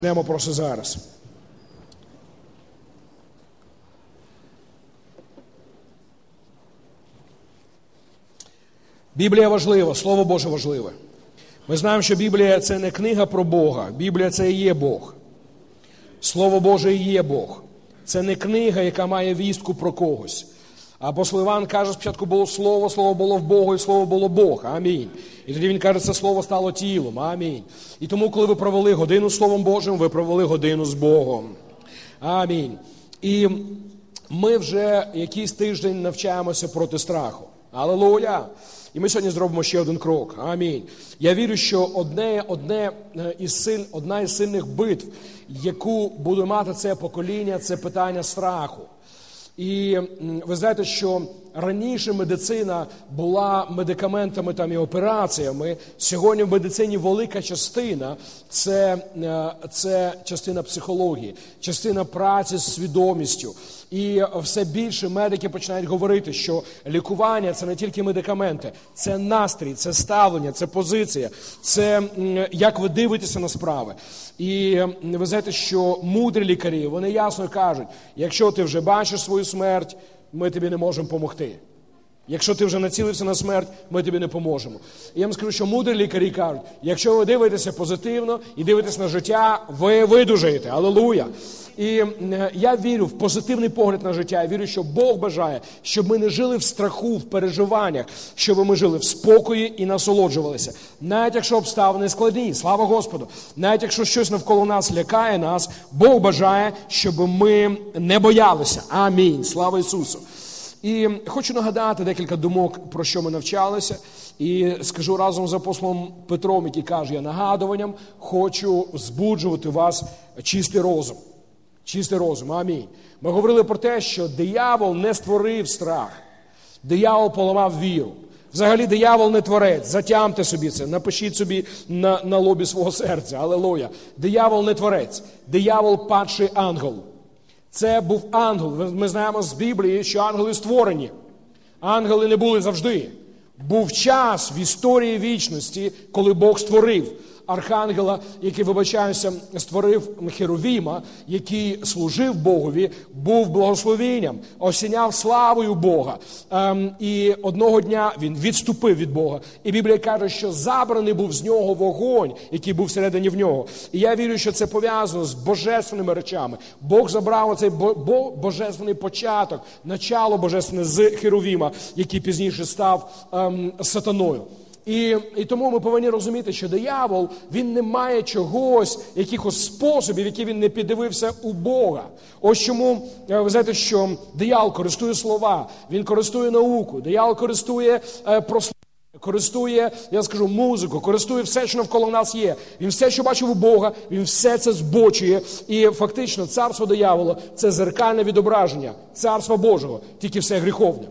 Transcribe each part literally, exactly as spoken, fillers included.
Йдемо просто зараз. Біблія важлива, Слово Боже важливе. Ми знаємо, що Біблія – це не книга про Бога. Біблія – це і є Бог. Слово Боже і є Бог. Це не книга, яка має вістку про когось. Апостол Іван каже, спочатку було Слово, Слово було в Богу, і Слово було Бог. Амінь. І тоді він каже, це Слово стало тілом. Амінь. І тому, коли ви провели годину з Словом Божим, ви провели годину з Богом. Амінь. І ми вже якийсь тиждень навчаємося проти страху. Алілуя! І ми сьогодні зробимо ще один крок. Амінь. Я вірю, що одне, одне із силь, одна із сильних битв, яку буде мати це покоління, це питання страху. І ви знаєте, що раніше медицина була медикаментами там, і операціями. Сьогодні в медицині велика частина – це, це частина психології, частина праці з свідомістю. І все більше медики починають говорити, що лікування – це не тільки медикаменти, це настрій, це ставлення, це позиція, це як ви дивитеся на справи. І ви знаєте, що мудрі лікарі, вони ясно кажуть, якщо ти вже бачиш свою смерть, ми тобі не можемо допомогти. Якщо ти вже націлився на смерть, ми тобі не поможемо. І я вам скажу, що мудрі лікарі кажуть, якщо ви дивитеся позитивно і дивитесь на життя, ви видужаєте. Алілуя! І я вірю в позитивний погляд на життя. Я вірю, що Бог бажає, щоб ми не жили в страху, в переживаннях, щоб ми жили в спокої і насолоджувалися. Навіть якщо обставини складні, слава Господу. Навіть якщо щось навколо нас лякає нас, Бог бажає, щоб ми не боялися. Амінь. Слава Ісусу. І хочу нагадати декілька думок, про що ми навчалися. І скажу разом з апостолом Петром, який каже, я нагадуванням хочу збуджувати вас чистий розум. Чистий розум. Амінь. Ми говорили про те, що диявол не створив страх. Диявол поламав віру. Взагалі, диявол не творець. Затямте собі це. Напишіть собі на, на лобі свого серця. Алілуя. Диявол не творець. Диявол – падший ангел. Це був ангел. Ми знаємо з Біблії, що ангели створені. Ангели не були завжди. Був час в історії вічності, коли Бог створив архангела, який, вибачаюся, створив Херовіма, який служив Богові, був благословенням, осіняв славою Бога. Ем, і одного дня він відступив від Бога. І Біблія каже, що забраний був з нього вогонь, який був всередині в нього. І я вірю, що це пов'язано з божественними речами. Бог забрав оцей бо- божественний початок, начало божественне з Херовіма, який пізніше став ем, сатаною. І, і тому ми повинні розуміти, що диявол, він не має чогось, якихось способів, які він не піддивився у Бога. Ось чому, ви знаєте, що диявол користує слова, він користує науку, диявол користує е, прославлення, користує, я скажу, музику, користує все, що навколо нас є. Він все, що бачив у Бога, він все це збочує. І фактично царство диявола – це зеркальне відображення царства Божого, тільки все гріховне.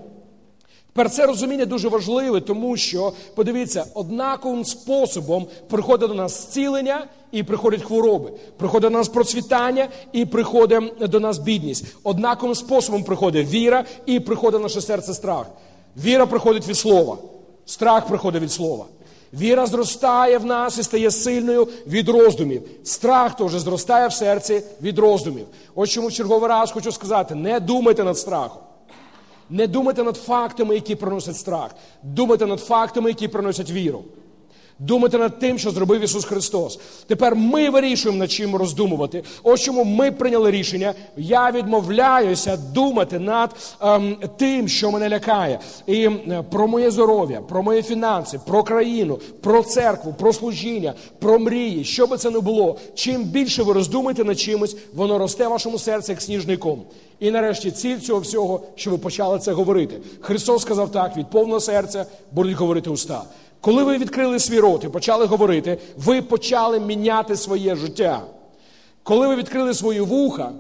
Тепер це розуміння дуже важливе, тому що, подивіться, однаковим способом приходить до нас зцілення і приходять хвороби. Приходить до нас процвітання і приходить до нас бідність. Однаковим способом приходить віра і приходить в наше серце страх. Віра приходить від слова, страх приходить від слова. Віра зростає в нас і стає сильною від роздумів. Страх теж зростає в серці від роздумів. Ось чому в черговий раз хочу сказати, не думайте над страхом. Не думайте над фактами, які приносять страх. Думайте над фактами, які приносять віру. Думайте над тим, що зробив Ісус Христос. Тепер ми вирішуємо, над чим роздумувати. Ось чому ми прийняли рішення. Я відмовляюся думати над ем, тим, що мене лякає. І е, про моє здоров'я, про мої фінанси, про країну, про церкву, про служіння, про мрії. Що би це не було. Чим більше ви роздумаєте над чимось, воно росте в вашому серці, як сніжний ком. І нарешті ціль цього всього, що ви почали це говорити. Христос сказав так, від повного серця будуть говорити уста. Коли ви відкрили свій рот і почали говорити, ви почали міняти своє життя. Коли ви відкрили свої вуха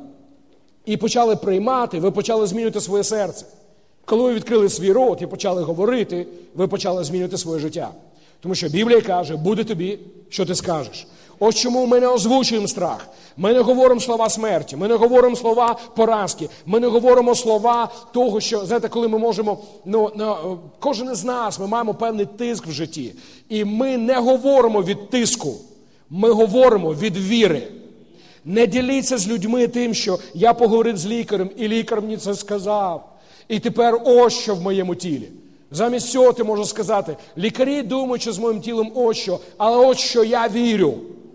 і почали приймати, ви почали змінювати своє серце. Коли ви відкрили свій рот і почали говорити, ви почали змінювати своє життя. Тому що Біблія каже, буде тобі, що ти скажеш. Ось чому ми не озвучуємо страх. Ми не говоримо слова смерті, ми не говоримо слова поразки, ми не говоримо слова того, що, знаєте, коли ми можемо, ну, ну, кожен із нас, ми маємо певний тиск в житті. І ми не говоримо від тиску, ми говоримо від віри. Не діліться з людьми тим, що я поговорив з лікарем, і лікар мені це сказав. І тепер ось що в моєму тілі. Замість цього ти можеш сказати, лікарі думають, що з моїм тілом ось що, але ось що я вірю.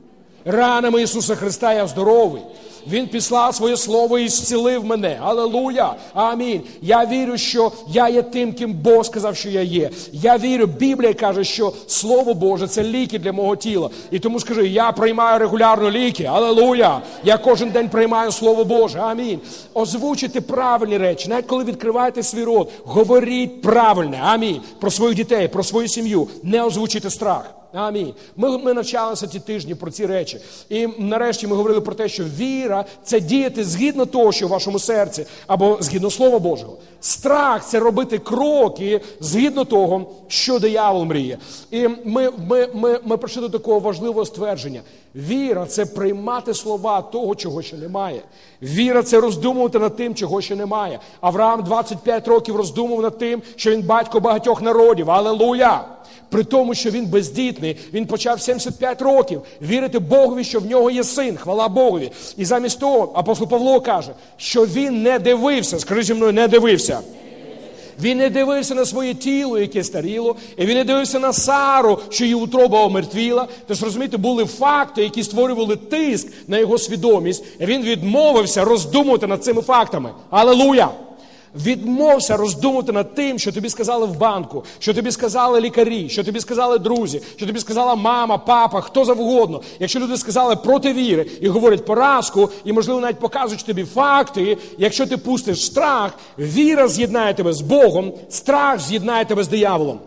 Ранами Ісуса Христа я здоровий. Він післав своє слово і зцілив мене. Алілуя! Амінь. Я вірю, що я є тим, ким Бог сказав, що я є. Я вірю, Біблія каже, що Слово Боже – це ліки для мого тіла. І тому скажи, я приймаю регулярно ліки. Алілуя! Я кожен день приймаю Слово Боже. Амінь. Озвучуйте правильні речі. Навіть коли відкриваєте свій рот, говоріть правильне. Амінь. Про своїх дітей, про свою сім'ю. Не озвучуйте страх. Амінь. Ми, ми навчалися ті тижні про ці речі. І нарешті ми говорили про те, що віра – це діяти згідно того, що в вашому серці, або згідно Слова Божого. Страх – це робити кроки згідно того, що диявол мріє. І ми, ми, ми, ми прийшли до такого важливого ствердження. Віра – це приймати слова того, чого ще немає. Віра – це роздумувати над тим, чого ще немає. Авраам двадцять п'ять років роздумував над тим, що він батько багатьох народів. Алілуя! При тому, що він бездітний, він почав сімдесят п'ять років вірити Богові, що в нього є син, хвала Богові. І замість того апостол Павло каже, що він не дивився, скажи зі мною, не дивився. Він не дивився на своє тіло, яке старіло, і він не дивився на Сару, що її утроба омертвіла. Тож, розумієте, були факти, які створювали тиск на його свідомість, і він відмовився роздумувати над цими фактами. Алілуя! Відмовся роздумувати над тим, що тобі сказали в банку, що тобі сказали лікарі, що тобі сказали друзі, що тобі сказала мама, папа, хто завгодно. Якщо люди сказали проти віри і говорять поразку, і, можливо, навіть показують тобі факти, якщо ти пустиш страх, віра з'єднає тебе з Богом, страх з'єднає тебе з дияволом.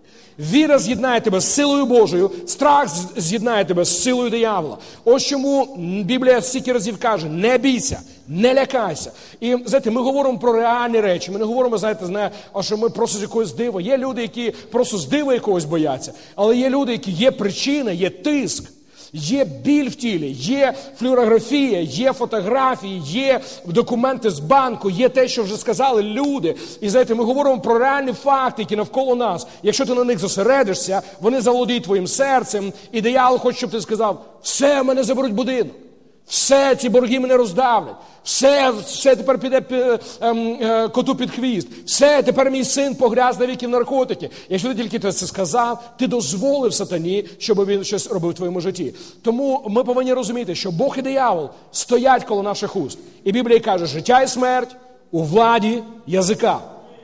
Віра з'єднає тебе з силою Божою, страх з'єднає тебе з силою диявола. Ось чому Біблія стільки разів каже, не бійся, не лякайся. І, знаєте, ми говоримо про реальні речі, ми не говоримо, знаєте, знає, а що ми просто з якогось дива. Є люди, які просто з дива якогось бояться, але є люди, які є причина, є тиск. Є біль в тілі, є флюорографія, є фотографії, є документи з банку, є те, що вже сказали люди. І, знаєте, ми говоримо про реальні факти, які навколо нас. Якщо ти на них зосередишся, вони заволодіють твоїм серцем, і диявол хоче, щоб ти сказав, все, мене заберуть будинок. Все, ці борги мене роздавлять. Все, все тепер піде е, е, коту під хвіст. Все, тепер мій син погряз навіки в наркотики. Якщо ти тільки ти це сказав, ти дозволив сатані, щоб він щось робив в твоєму житті. Тому ми повинні розуміти, що Бог і диявол стоять коло наших уст. І Біблія каже, життя і смерть у владі язика.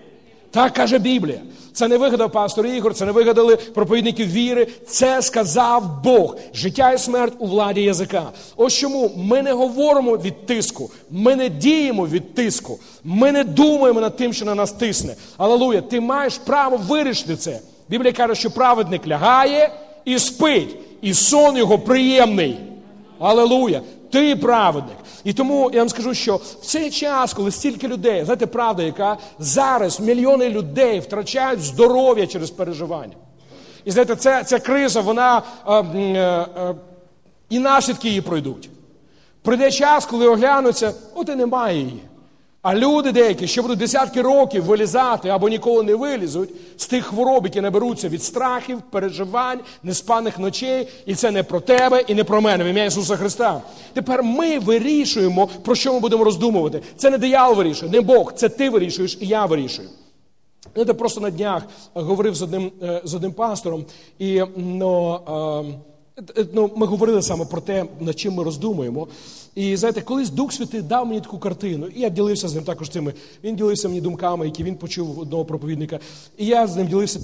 Так каже Біблія. Це не вигадав пастор Ігор, це не вигадали проповідники віри. Це сказав Бог. Життя і смерть у владі язика. Ось чому ми не говоримо від тиску, ми не діємо від тиску, ми не думаємо над тим, що на нас тисне. Алілуя, ти маєш право вирішити це. Біблія каже, що праведник лягає і спить, і сон його приємний. Алілуя, ти праведник. І тому я вам скажу, що в цей час, коли стільки людей, знаєте, правда яка, зараз мільйони людей втрачають здоров'я через переживання. І знаєте, ця, ця криза, вона, е, е, е, і наслідки її пройдуть. Прийде час, коли оглянуться, от і немає її. А люди деякі, що будуть десятки років вилізати або ніколи не вилізуть з тих хвороб, які наберуться від страхів, переживань, неспаних ночей. І це не про тебе і не про мене, в ім'я Ісуса Христа. Тепер ми вирішуємо, про що ми будемо роздумувати. Це не диявол вирішує, не Бог, це ти вирішуєш і я вирішую. Я просто на днях говорив з одним, з одним пастором, і ну, ну, ми говорили саме про те, над чим ми роздумуємо. І, знаєте, колись Дух Святий дав мені таку картину, і я ділився з ним також цими, він ділився мені думками, які він почув одного проповідника, і я з ним ділився.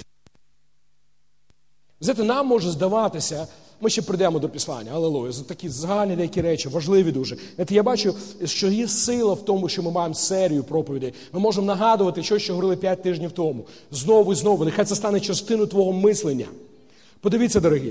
Знаєте, нам може здаватися, ми ще прийдемо до Післання, алілуя, за такі загальні деякі речі, важливі дуже. Знаєте, я бачу, що є сила в тому, що ми маємо серію проповідей. Ми можемо нагадувати щось, що говорили п'ять тижнів тому. Знову і знову, нехай це стане частиною твого мислення. Подивіться, дорогі,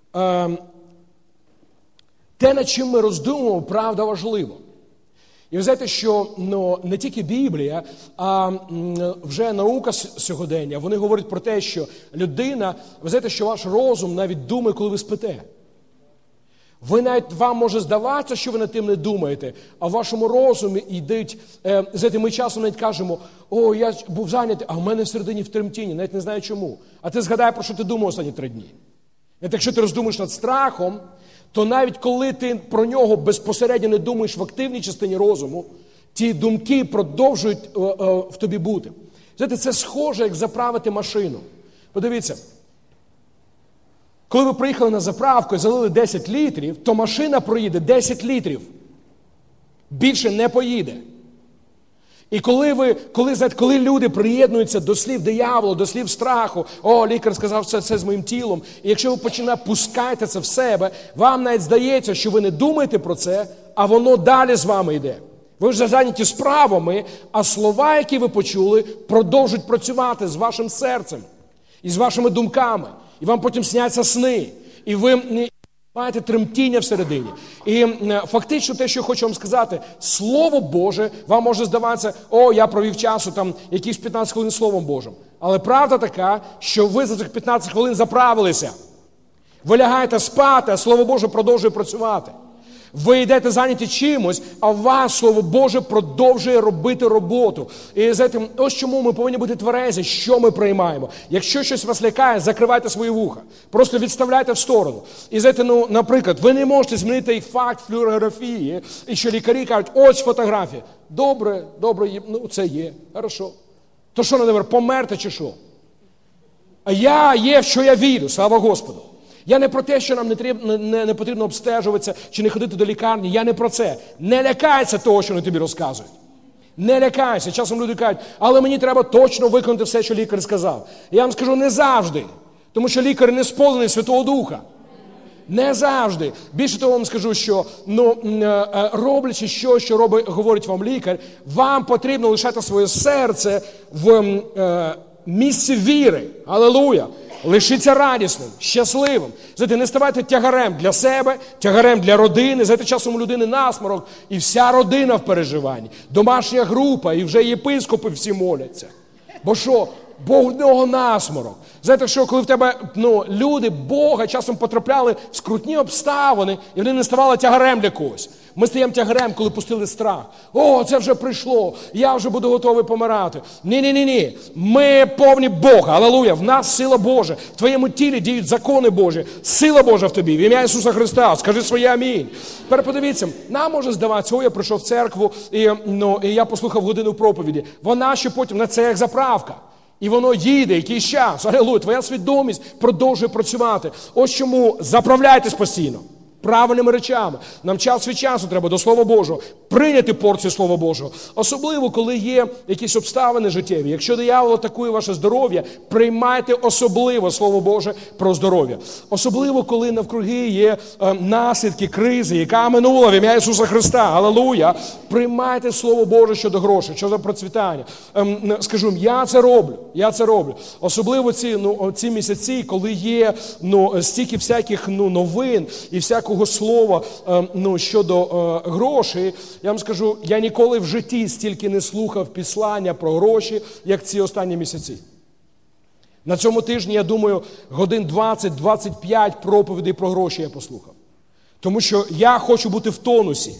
те, над чим ми роздумуємо, правда важливо. І ви знаєте, що ну, не тільки Біблія, а вже наука сьогодення, вони говорять про те, що людина, ви знаєте, що ваш розум навіть думає, коли ви спите. Ви навіть, вам може здаватися, що ви над тим не думаєте, а в вашому розумі йдуть, е, знаєте, ми часом навіть кажемо, о, я був зайнятий, а в мене всередині в тремтінні, навіть не знаю чому. А ти згадай, про що ти думав останні три дні. І якщо ти роздумуєш над страхом, то навіть коли ти про нього безпосередньо не думаєш в активній частині розуму, ті думки продовжують е, е, в тобі бути. Знаєте, це схоже, як заправити машину. Подивіться, коли ви приїхали на заправку і залили десять літрів, то машина проїде десять літрів. Більше не поїде. І коли, ви, коли, коли люди приєднуються до слів дияволу, до слів страху, о, лікар сказав, це, це з моїм тілом, і якщо ви починаєте пускати це в себе, вам навіть здається, що ви не думаєте про це, а воно далі з вами йде. Ви вже зайняті справами, а слова, які ви почули, продовжують працювати з вашим серцем і з вашими думками. І вам потім сняться сни. І ви маєте тремтіння всередині. І фактично те, що я хочу вам сказати, Слово Боже, вам може здаватися, о, я провів часу, там, якісь п'ятнадцять хвилин Словом Божим. Але правда така, що ви за цих п'ятнадцять хвилин заправилися. Ви лягаєте спати, а Слово Боже продовжує працювати. Ви йдете зайняті чимось, а у вас Слово Боже продовжує робити роботу. І знаєте, ось чому ми повинні бути тверезі, що ми приймаємо. Якщо щось вас лякає, закривайте свої вуха. Просто відставляйте в сторону. І знаєте, ну, наприклад, ви не можете змінити і факт флюорографії, і що лікарі кажуть, ось фотографія. Добре, добре, ну це є, хорошо. То що, не померти чи що? А я є, в що я вірю, слава Господу. Я не про те, що нам не, треб, не, не потрібно обстежуватися чи не ходити до лікарні. Я не про це. Не лякайся того, що вони тобі розказують. Не лякайся. Часом люди кажуть, але мені треба точно виконати все, що лікар сказав. Я вам скажу, не завжди. Тому що лікар не сповнений Святого Духа. Не завжди. Більше того вам скажу, що ну, роблячи що, що робить, говорить вам лікар, вам потрібно лишати своє серце в е, місці віри. Алілуя! Лишіться радісним, щасливим. Знаєте, не ставайте тягарем для себе, тягарем для родини. Знаєте, часом у людини насморок, і вся родина в переживанні. Домашня група, і вже єпископи всі моляться. Бо що? Бо в нього насморок. Знаєте, що коли в тебе ну, люди Бога часом потрапляли в скрутні обставини, і вони не ставали тягарем для когось. Ми стаємо тягарем, коли пустили страх. О, це вже прийшло, я вже буду готовий помирати. Ні-ні-ні, ми повні Бога, алілуя, в нас сила Божа, в твоєму тілі діють закони Божі, сила Божа в тобі, в ім'я Ісуса Христа, скажи своє амінь. Тепер подивіться, нам може здаватися, о, я прийшов в церкву, і, ну, і я послухав годину проповіді. Вона ще потім, на це як заправка. І воно їде якийсь час. Алілуя, твоя свідомість продовжує працювати. Ось чому заправляйтесь постійно. Правильними речами. Нам час від часу треба до Слова Божого прийняти порцію Слова Божого. Особливо, коли є якісь обставини життєві. Якщо диявол атакує ваше здоров'я, приймайте особливо Слово Боже про здоров'я. Особливо, коли навкруги є е, наслідки кризи, яка минула в ім'я Ісуса Христа. Алілуя! Приймайте Слово Боже щодо грошей, щодо процвітання. Ем, скажу, я це роблю. Я це роблю. Особливо ці, ну, ці місяці, коли є ну, стільки всяких ну, новин і всякого слова ну, щодо е, грошей, я вам скажу, я ніколи в житті стільки не слухав післання про гроші, як ці останні місяці. На цьому тижні, я думаю, годин двадцять-двадцять п'ять проповідей про гроші я послухав. Тому що я хочу бути в тонусі.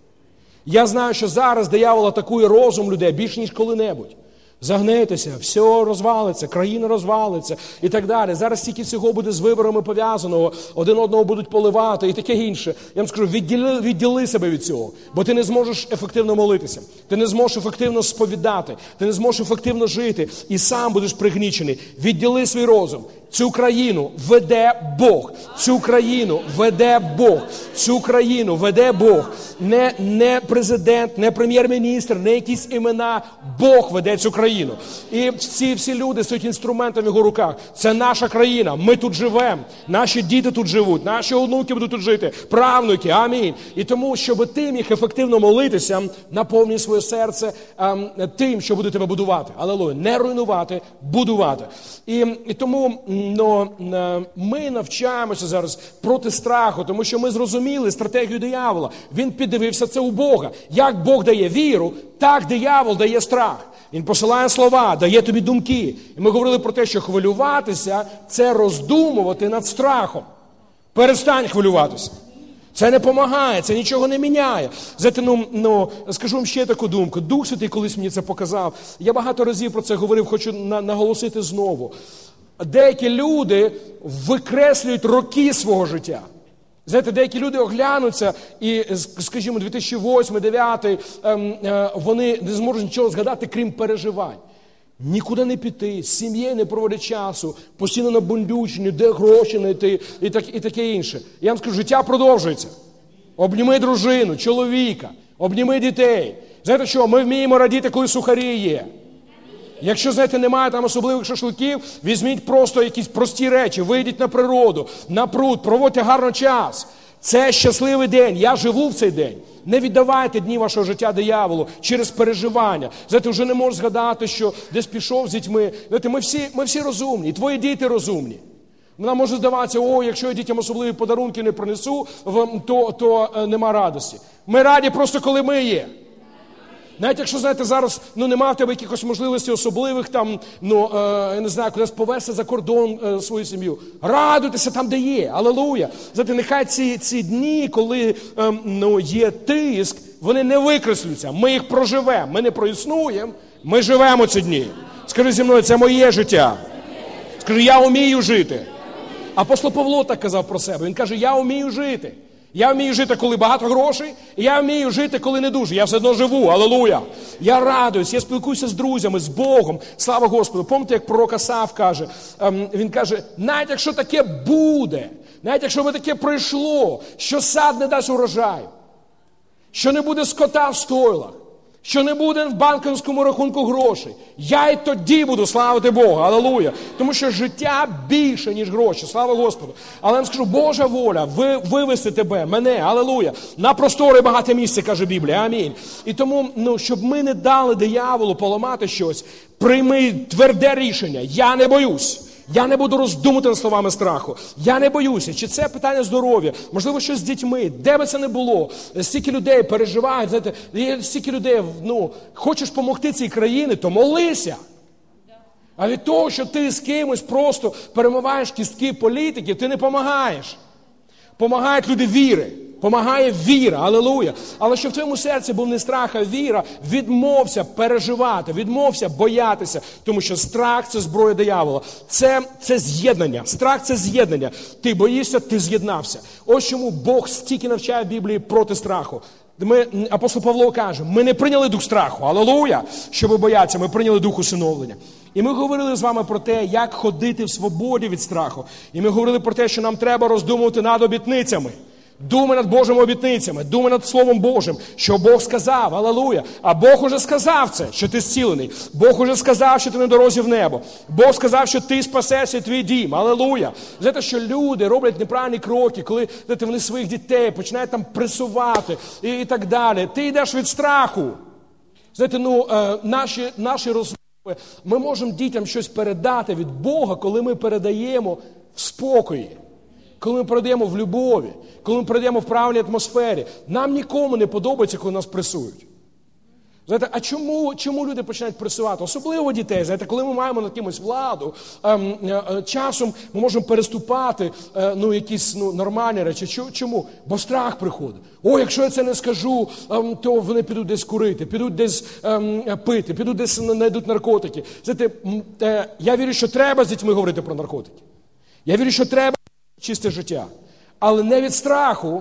Я знаю, що зараз диявол атакує розум людей більше, ніж коли-небудь. Загнетеся, все розвалиться, країна розвалиться і так далі. Зараз стільки цього буде з виборами пов'язаного, один одного будуть поливати і таке інше. Я вам скажу, відділи, відділи себе від цього, бо ти не зможеш ефективно молитися, ти не зможеш ефективно сповідати, ти не зможеш ефективно жити і сам будеш пригнічений. Відділи свій розум. Цю країну веде Бог. Цю країну веде Бог. Цю країну веде Бог. Не, не президент, не прем'єр-міністр, не якісь імена. Бог веде цю країну. І всі, всі люди стоять інструментом в його руках. Це наша країна. Ми тут живемо. Наші діти тут живуть. Наші онуки будуть тут жити. Правнуки. Амінь. І тому, щоб ти міг ефективно молитися, наповнюй своє серце ем, тим, що буде тебе будувати. Алілуя. Не руйнувати, будувати. І, і тому но, ми навчаємося зараз проти страху, тому що ми зрозуміли стратегію диявола. Він піддивився це у Бога. Як Бог дає віру, так диявол дає страх. Він посилає слова, дає тобі думки. І ми говорили про те, що хвилюватися – це роздумувати над страхом. Перестань хвилюватися. Це не допомагає, це нічого не міняє. Знаєте, ну, ну, скажу вам ще таку думку. Дух Святий колись мені це показав. Я багато разів про це говорив, хочу на, наголосити знову. Деякі люди викреслюють роки свого життя. Знаєте, деякі люди оглянуться і, скажімо, дві тисячі восьмий, дві тисячі дев'ятий, вони не зможуть нічого згадати, крім переживань. Нікуди не піти, з сім'єю не проводить часу, постійно на бундючні, де гроші знайти і, так, і таке інше. Я вам скажу, життя продовжується. Обніми дружину, чоловіка, обніми дітей. Знаєте що, ми вміємо радіти, коли сухарі є. Якщо, знаєте, немає там особливих шашликів, візьміть просто якісь прості речі, вийдіть на природу, на пруд, проводьте гарно час. Це щасливий день, я живу в цей день. Не віддавайте дні вашого життя дияволу через переживання. Знаєте, вже не можеш згадати, що десь пішов з дітьми. Знаєте, ми всі, ми всі розумні, і твої діти розумні. Нам може здаватися, о, якщо я дітям особливі подарунки не принесу, то, то е, нема радості. Ми раді просто, коли ми є. Навіть якщо, знаєте, зараз ну, немає в тебе якихось можливостей особливих, там, ну, е, я не знаю, кудись повезти за кордон е, свою сім'ю. Радуйтеся там, де є. Алілуя. Знаєте, нехай ці, ці дні, коли е, ну, є тиск, вони не викреслюються. Ми їх проживемо. Ми не проіснуємо, ми живемо ці дні. Скажи зі мною, це моє життя. Скажи, я вмію жити. Апостол Павло так казав про себе. Він каже, я вмію жити. Я вмію жити, коли багато грошей, і я вмію жити, коли не дуже. Я все одно живу, алілуя. Я радуюсь, я спілкуюся з друзями, з Богом. Слава Господу. Пам'ятаєте, як пророк Асаф каже, він каже, навіть якщо таке буде, навіть якщо би таке пройшло, що сад не дасть урожаю, що не буде скота в стойлах, що не буде в банківському рахунку грошей, я й тоді буду славити Бога, алілуя. Тому що життя більше, ніж гроші, слава Господу. Але я вам скажу, Божа воля ви, вивести тебе, мене, алілуя, на просторе багате місце, каже Біблія, амінь. І тому, ну, щоб ми не дали дияволу поламати щось, прийми тверде рішення, я не боюсь. Я не буду роздумувати над словами страху. Я не боюся. Чи це питання здоров'я? Можливо, щось з дітьми. Де би це не було? Стільки людей переживають. Знаєте, є стільки людей, ну, хочеш допомогти цій країні, то молися. А від того, що ти з кимось просто перемиваєш кістки політиків, ти не допомагаєш. Помагають люди віри. Помагає віра, алілуя. Але щоб в твоєму серці був не страх, а віра, відмовся переживати, відмовся боятися, тому що страх – це зброя диявола. Це, це з'єднання. Страх – це з'єднання. Ти боїшся, ти з'єднався. Ось чому Бог стільки навчає в Біблії проти страху. Ми, апостол Павло каже, ми не прийняли дух страху, алілуя, щоб боятися, ми прийняли дух усиновлення. І ми говорили з вами про те, як ходити в свободі від страху. І ми говорили про те, що нам треба роздумувати над обітницями. Думай над Божими обітницями, думай над Словом Божим, що Бог сказав, алілуя. А Бог уже сказав це, що ти зцілений. Бог уже сказав, що ти на дорозі в небо. Бог сказав, що ти спасешся твій дім, алілуя. Знаєте, що люди роблять неправильні кроки, коли знаєте, вони своїх дітей починають там пресувати і, і так далі. Ти йдеш від страху. Знаєте, ну, е, наші, наші розмови, ми можемо дітям щось передати від Бога, коли ми передаємо в спокої. Коли ми передаємо в любові, коли ми передаємо в правильній атмосфері. Нам нікому не подобається, коли нас пресують. Знаєте, а чому, чому люди починають пресувати? Особливо дітей. Знаєте, коли ми маємо над кимось владу, ем, е, часом ми можемо переступати е, ну, якісь ну, нормальні речі. Чому? Бо страх приходить. О, якщо я це не скажу, ем, то вони підуть десь курити, підуть десь ем, пити, підуть десь знайдуть наркотики. Знаєте, е, я вірю, що треба з дітьми говорити про наркотики. Я вірю, що треба чисте життя. Але не від страху,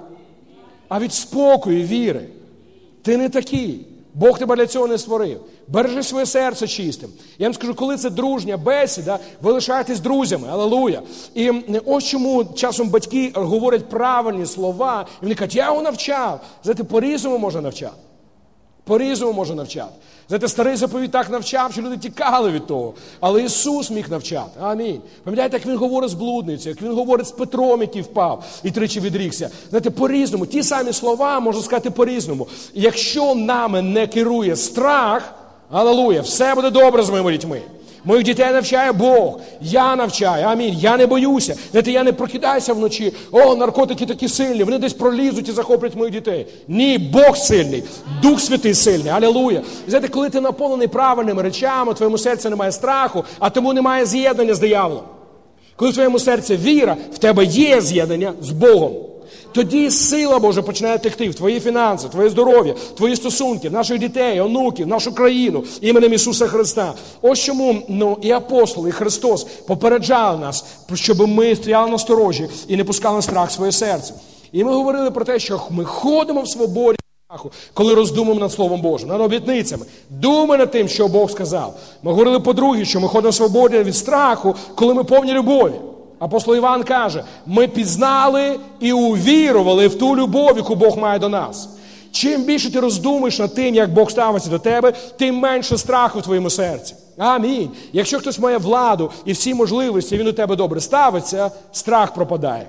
а від спокою, віри. Ти не такий. Бог тебе для цього не створив. Бережи своє серце чистим. Я вам скажу, коли це дружня бесіда, ви лишаєтесь друзями. Алілуя. І ось чому часом батьки говорять правильні слова, і вони кажуть, я його навчав. Знаєте, по-різному можна навчати. По-різному можна навчати. Знаєте, старий заповідь так навчав, що люди тікали від того. Але Ісус міг навчати. Амінь. Пам'ятаєте, як Він говорить з блудницею, як Він говорить з Петром, який впав і тричі відрікся. Знаєте, по-різному. Ті самі слова можна сказати по-різному. І якщо нами не керує страх, алілуя, все буде добре з моїми дітьми. Моїх дітей навчає Бог. Я навчаю. Амінь. Я не боюся. Знаєте, я не прокидаюся вночі. О, наркотики такі сильні. Вони десь пролізуть і захоплять моїх дітей. Ні, Бог сильний. Дух Святий сильний. Алілуя. І знаєте, коли ти наповнений правильними речами, в твоєму серці немає страху, а тому немає з'єднання з дияволом. Коли в твоєму серці віра, в тебе є з'єднання з Богом. Тоді сила Божа починає текти в твої фінанси, твоє здоров'я, твої стосунки, наших дітей, онуків, нашу країну, іменем Ісуса Христа. Ось чому ну, і апостоли, і Христос попереджали нас, щоб ми стояли на сторожі і не пускали страх в своє серце. І ми говорили про те, що ми ходимо в свободі страху, коли роздумуємо над Словом Божим, над обітницями. Думай над тим, що Бог сказав. Ми говорили по-друге, що ми ходимо в свободі від страху, коли ми повні любові. Апостол Іван каже, ми пізнали і увірували в ту любов, яку Бог має до нас. Чим більше ти роздумаєш над тим, як Бог ставиться до тебе, тим менше страху в твоєму серці. Амінь. Якщо хтось має владу і всі можливості, він у тебе добре ставиться, страх пропадає.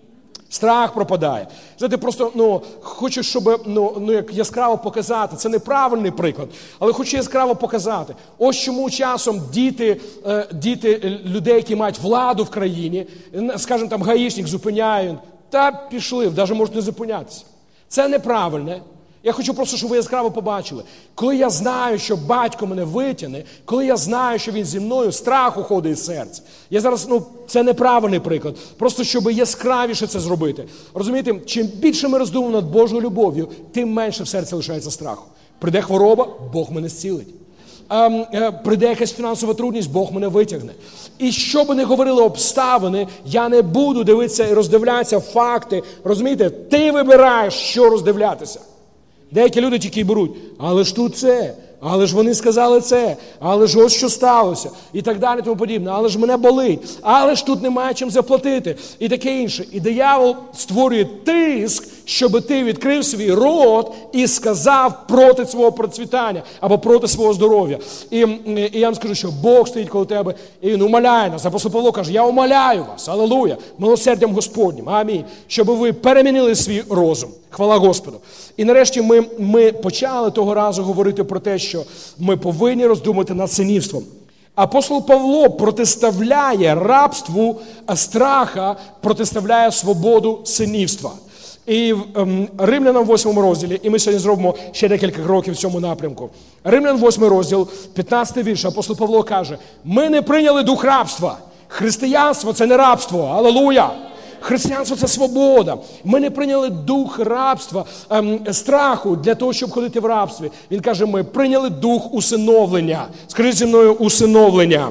Страх пропадає. Знаєте, просто, ну, хочу, щоб, ну, ну, як яскраво показати, це неправильний приклад, але хочу яскраво показати. Ось чому часом діти, е, діти людей, які мають владу в країні, скажімо, там, гаїшник зупиняють, та пішли, навіть можуть не зупинятися. Це неправильне. Я хочу просто, щоб ви яскраво побачили. Коли я знаю, що батько мене витягне, коли я знаю, що він зі мною, страх уходить із серця. Я зараз, ну, це неправильний приклад. Просто, щоб яскравіше це зробити. Розумієте, чим більше ми роздумуємо над Божою любов'ю, тим менше в серці лишається страху. Прийде хвороба, Бог мене зцілить. Ем, е, прийде якась фінансова трудність, Бог мене витягне. І що би не говорили обставини, я не буду дивитися і роздивлятися факти. Розумієте, ти вибираєш, що роздивлятися. Деякі люди тільки й беруть, але ж тут це, але ж вони сказали це, але ж ось що сталося, і так далі, тому подібне, але ж мене болить, але ж тут немає чим заплатити, і таке інше. І диявол створює тиск, щоб ти відкрив свій рот і сказав проти свого процвітання або проти свого здоров'я. І, і я вам скажу, що Бог стоїть коло тебе, і Він умоляє нас. Апостол Павло каже, я умоляю вас, алілуя, милосердям Господнім, амінь, щоб ви перемінили свій розум. Хвала Господу. І нарешті ми, ми почали того разу говорити про те, що ми повинні роздумати над синівством. Апостол Павло протиставляє рабству страха, протиставляє свободу синівства. І в ем, Римлянам восьмому розділі, і ми сьогодні зробимо ще декілька кроків в цьому напрямку. Римлян восьмий розділ, п'ятнадцятий вірш, апостол Павло каже, ми не прийняли дух рабства. Християнство – це не рабство. Алілуя! Християнство – це свобода. Ми не прийняли дух рабства, ем, страху для того, щоб ходити в рабстві. Він каже, ми прийняли дух усиновлення. Скажіть зі мною, усиновлення.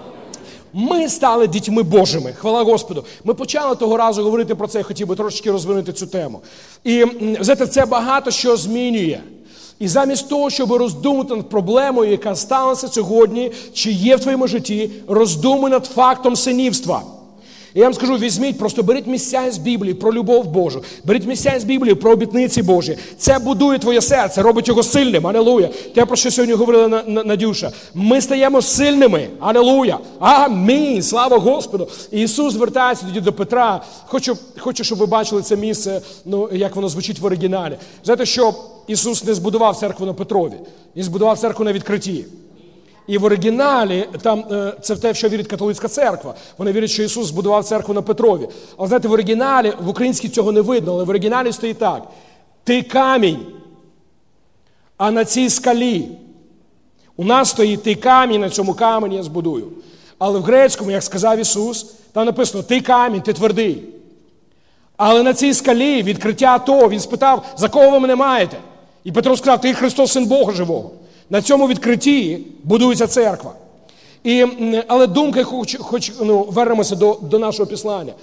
Ми стали дітьми Божими. Хвала Господу. Ми почали того разу говорити про це, я хотів би трошечки розвинути цю тему. І, знаєте, це багато що змінює. І замість того, щоб роздумати над проблемою, яка сталася сьогодні, чи є в твоєму житті, роздумуй над фактом синівства. І я вам скажу, візьміть, просто беріть місця з Біблії про любов Божу, беріть місця з Біблії про обітниці Божі. Це будує твоє серце, робить його сильним, алілуя. Те, про що сьогодні говорила Надюша. Ми стаємо сильними, алілуя. Амінь, слава Господу. І Ісус звертається тоді до Петра. Хочу, хочу, щоб ви бачили це місце, ну, як воно звучить в оригіналі. Знаєте, що Ісус не збудував церкву на Петрові, Він збудував церкву на відкритті. І в оригіналі, там, це в те, що вірить католицька церква. Вони вірять, що Ісус збудував церкву на Петрові. Але знаєте, в оригіналі, в українській цього не видно, але в оригіналі стоїть так. Ти камінь, а на цій скалі. У нас стоїть ти камінь, на цьому камені я збудую. Але в грецькому, як сказав Ісус, там написано, ти камінь, ти твердий. Але на цій скалі відкриття того, Він спитав, за кого ви мене маєте? І Петро сказав, ти Христос, Син Бога живого. На цьому відкритті будується церква. І, але думка, хоч, хоч ну, вернемося до, до нашого післання.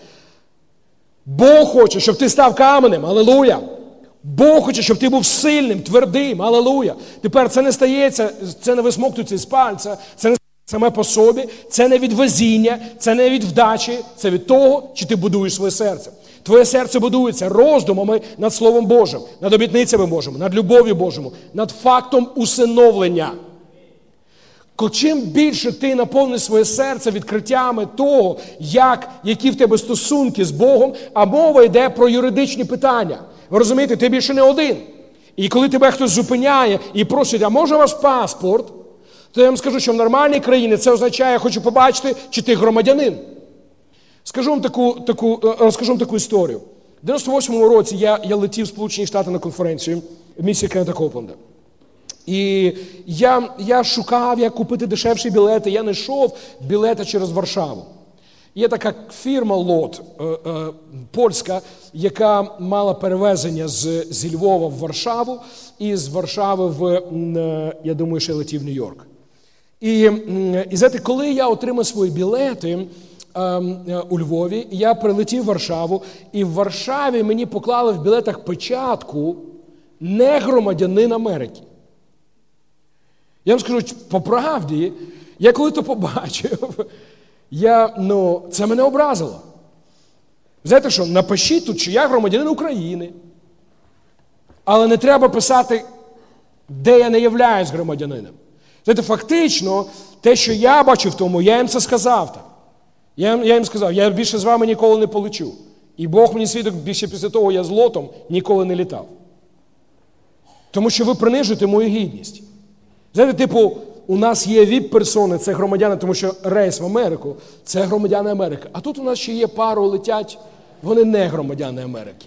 Бог хоче, щоб ти став каменем, алілуя. Бог хоче, щоб ти був сильним, твердим, алілуя. Тепер це не стається, це не висмоктується з пальця, це не саме по собі, це не від везіння, це не від вдачі, це від того, чи ти будуєш своє серце. Твоє серце будується роздумами над Словом Божим, над обітницями Божими, над любов'ю Божою, над фактом усиновлення. Чим більше ти наповниш своє серце відкриттями того, як, які в тебе стосунки з Богом, а мова йде про юридичні питання. Ви розумієте, ти більше не один. І коли тебе хтось зупиняє і просить, а може ваш паспорт, то я вам скажу, що в нормальній країні це означає, я хочу побачити, чи ти громадянин. Скажу вам таку, таку, розкажу вам таку історію. В дев'яносто восьмому році я, я летів в Сполучені Штати на конференцію в місті Кеннета Копленда. І я, я шукав, як купити дешевші білети. Я не йшов білети через Варшаву. Є така фірма «Лот» е, е, польська, яка мала перевезення з, зі Львова в Варшаву і з Варшави в, е, я думаю, ще летів в Нью-Йорк. І, і знаєте, коли я отримав свої білети, у Львові, я прилетів в Варшаву, і в Варшаві мені поклали в білетах печатку не громадянин Америки. Я вам скажу, по правді, я коли то побачив, я, ну, це мене образило. Знаєте що, напишіть тут, що я громадянин України, але не треба писати, де я не являюсь громадянином. Знаєте, фактично, те, що я бачив в тому, я їм це сказав так. Я, я їм сказав, я більше з вами ніколи не полечу. І Бог мені свідок, більше після того я з Лотом ніколи не літав. Тому що ви принижуєте мою гідність. Знаєте, типу, у нас є віп-персони, це громадяни, тому що рейс в Америку, це громадяни Америки. А тут у нас ще є пару летять, вони не громадяни Америки.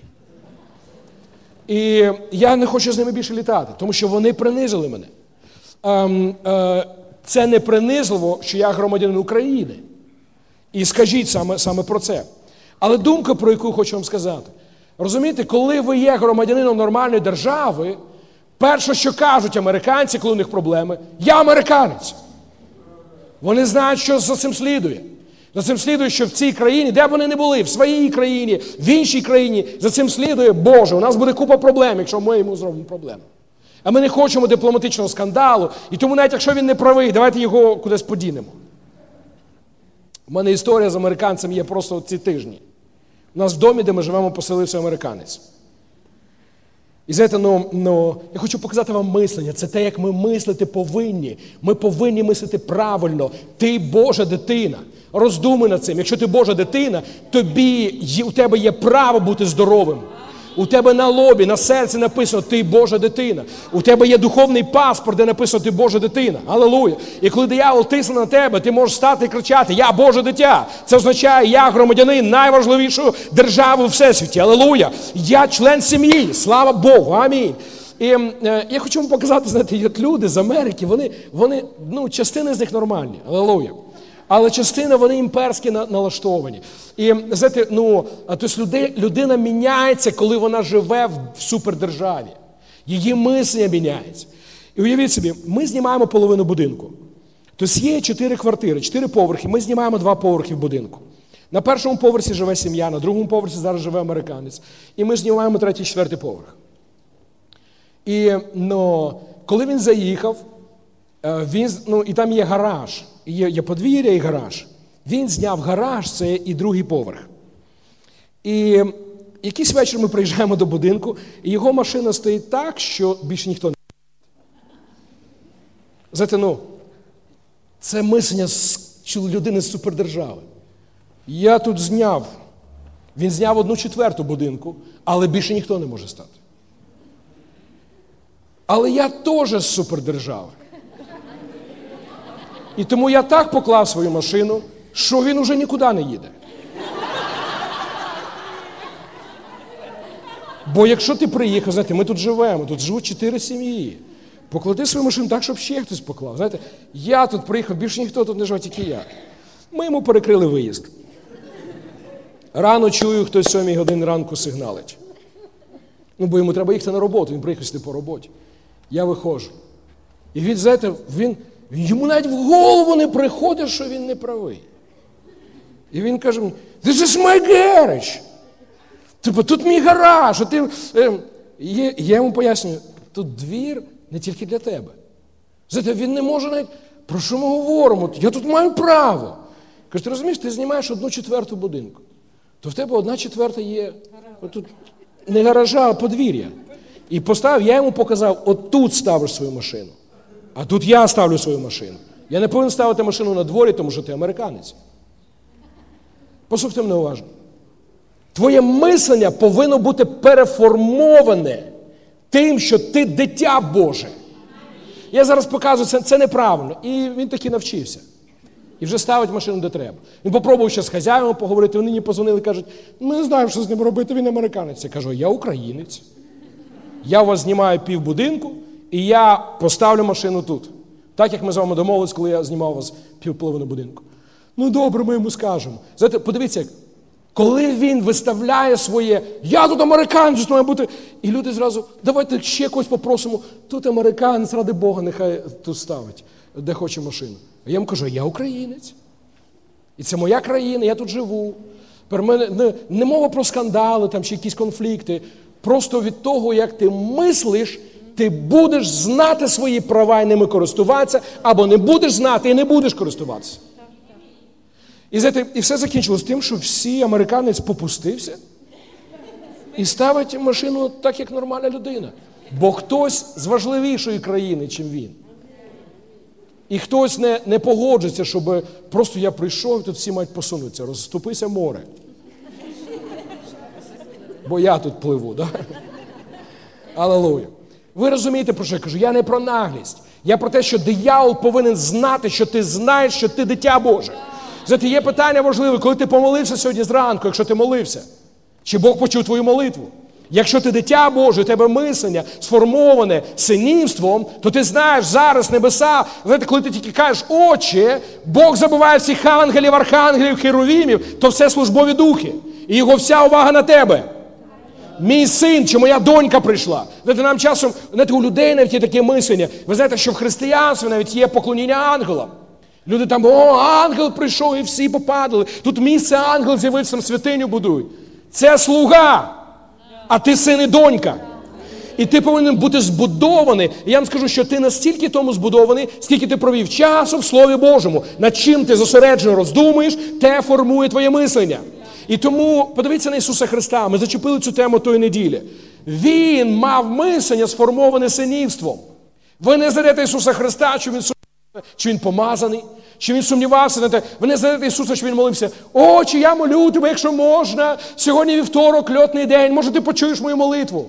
І я не хочу з ними більше літати, тому що вони принизили мене. Ем, е, це не принизливо, що я громадянин України. І скажіть саме, саме про це. Але думка, про яку хочу вам сказати. Розумієте, коли ви є громадянином нормальної держави, перше, що кажуть американці, коли у них проблеми, я американець. Вони знають, що за цим слідує. За цим слідує, що в цій країні, де б вони не були, в своїй країні, в іншій країні, за цим слідує, Боже, у нас буде купа проблем, якщо ми йому зробимо проблеми. А ми не хочемо дипломатичного скандалу, і тому навіть якщо він не правий, давайте його кудись подінемо. У мене історія з американцем є просто ці тижні. У нас в домі, де ми живемо, поселився американець. І знаєте, ну, ну, я хочу показати вам мислення. Це те, як ми мислити повинні. Ми повинні мислити правильно. Ти Божа дитина. Роздумуй над цим. Якщо ти Божа дитина, тобі, у тебе є право бути здоровим. У тебе на лобі, на серці написано «Ти Божа дитина». У тебе є духовний паспорт, де написано «Ти Божа дитина». Алілуя. І коли диявол тисне на тебе, ти можеш стати і кричати «Я Боже дитя». Це означає «Я громадянин найважливішої держави у всесвіті». Алілуя. Я член сім'ї. Слава Богу. Амінь. І е, я хочу вам показати, знаєте, як люди з Америки, вони, вони, ну, частини з них нормальні. Алілуя. Але частина, вони імперські налаштовані. І, знаєте, ну, тобто люди, людина міняється, коли вона живе в супердержаві. Її мислення міняється. І уявіть собі, ми знімаємо половину будинку. Тобто є чотири квартири, чотири поверхи, ми знімаємо два поверхи в будинку. На першому поверсі живе сім'я, на другому поверсі зараз живе американець. І ми знімаємо третій, четвертий поверх. І, ну, коли він заїхав, він, ну, і там є гараж. Є, є подвір'я і гараж. Він зняв гараж, це і другий поверх. І якийсь вечір ми приїжджаємо до будинку, і його машина стоїть так, що більше ніхто не... Знаєте, ну, це мислення людини з супердержави. Я тут зняв, він зняв одну четверту будинку, але більше ніхто не може стати. Але я теж з супердержави. І тому я так поклав свою машину, що він уже нікуди не їде. Бо якщо ти приїхав, знаєте, ми тут живемо, тут живуть чотири сім'ї. Поклади свою машину так, щоб ще хтось поклав. Знаєте, я тут приїхав, більше ніхто тут не живе, тільки я. Ми йому перекрили виїзд. Рано чую, хтось о сьомій годині ранку сигналить. Ну, бо йому треба їхати на роботу, він приїхав сюди по роботі. Я виходжу. І він, знаєте, він... Йому навіть в голову не приходить, що він не правий. І він каже мені, this is my garage. Тобто, тут мій гараж. А ти... Я, я йому пояснюю, тут двір не тільки для тебе. Знаєте, він не може навіть, про що ми говоримо? Я тут маю право. Каже, ти розумієш, ти знімаєш одну четверту будинку. То в тебе одна четверта є, отут, не гаража, а подвір'я. І поставив, я йому показав, от тут ставиш свою машину. А тут я ставлю свою машину. Я не повинен ставити машину на дворі, тому що ти американець. Послухайте мене уважно. Твоє мислення повинно бути переформоване тим, що ти дитя Боже. Я зараз показую, це, це неправильно. І він таки навчився. І вже ставить машину, де треба. Він попробував ще з хазяїном поговорити, вони мені позвонили і кажуть, ми не знаємо, що з ним робити, він американець. Я кажу, я українець. Я у вас знімаю пів будинку, і я поставлю машину тут. Так, як ми з вами домовились, коли я знімав у вас півполовини будинку. Ну, добре, ми йому скажемо. Знаєте, подивіться, як, коли він виставляє своє, я тут американець, тут має бути, і люди зразу, давайте ще когось попросимо, тут американець, ради Бога, нехай тут ставить, де хоче машину. А я йому кажу, я українець. І це моя країна, я тут живу. Не, не мова про скандали там, чи якісь конфлікти. Просто від того, як ти мислиш, ти будеш знати свої права і ними користуватися, або не будеш знати і не будеш користуватися. І, знаєте, і все закінчилось тим, що всі американець попустився і ставить машину так, як нормальна людина. Бо хтось з важливішої країни, чим він. І хтось не, не погоджується, щоб просто я прийшов, і тут всі мають посунутися. Розступися море. Бо я тут пливу, да? Алілуя. Ви розумієте, про що я кажу? Я не про наглість. Я про те, що диявол повинен знати, що ти знаєш, що ти дитя Боже. Знаєте, є питання важливе, коли ти помолився сьогодні зранку, якщо ти молився. Чи Бог почув твою молитву? Якщо ти дитя Боже, у тебе мислення сформоване синівством, то ти знаєш зараз небеса, знаєте, коли ти тільки кажеш, Отче, Бог забуває всіх ангелів, архангелів, херувімів, то все службові духи. І його вся увага на тебе. Мій син чи моя донька прийшла. Знаєте, нам часом, знаєте, у людей навіть є таке мислення. Ви знаєте, що в християнстві навіть є поклоніння ангелам. Люди там, о, ангел прийшов і всі попадали. Тут місце ангел з'явився, там святиню будують. Це слуга, а ти син і донька. І ти повинен бути збудований. І я вам скажу, що ти настільки тому збудований, скільки ти провів часу в Слові Божому. Над чим ти зосереджено роздумуєш, те формує твоє мислення. І тому подивіться на Ісуса Христа. Ми зачепили цю тему тої неділі. Він мав мислення, сформоване синівством. Ви не знайдете Ісуса Христа, що він чи він помазаний, чи він сумнівався. Ви не знайдете Ісуса, що він молився. Отче, я молю тебе, якщо можна. Сьогодні вівторок, льотний день. Може, ти почуєш мою молитву?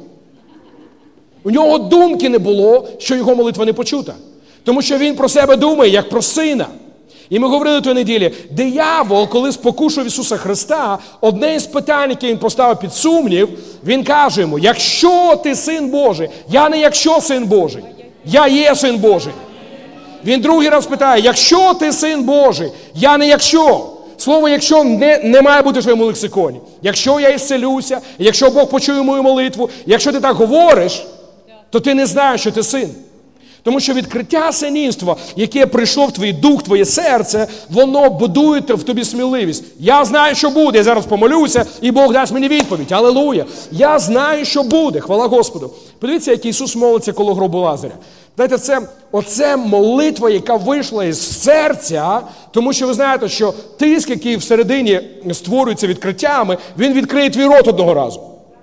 У нього думки не було, що його молитва не почута. Тому що він про себе думає, як про сина. І ми говорили тої неділі, диявол, коли спокушав Ісуса Христа, одне із питань, яке він поставив під сумнів, він каже йому, якщо ти син Божий, я не якщо син Божий, я є син Божий. Він другий раз питає, якщо ти син Божий, я не якщо. Слово «якщо» не, не має бути в своєму лексиконі. Якщо я ісцелюся, якщо Бог почує мою молитву, якщо ти так говориш, то ти не знаєш, що ти син. Тому що відкриття синівства, яке прийшло в твій дух, твоє серце, воно будує в тобі сміливість. Я знаю, що буде, я зараз помолюся, і Бог дасть мені відповідь. Алілуя! Я знаю, що буде, хвала Господу. Подивіться, як Ісус молиться коло гробу Лазаря. Знаєте, це, оце молитва, яка вийшла із серця, тому що ви знаєте, що тиск, який всередині створюється відкриттями, він відкриє твій рот одного разу.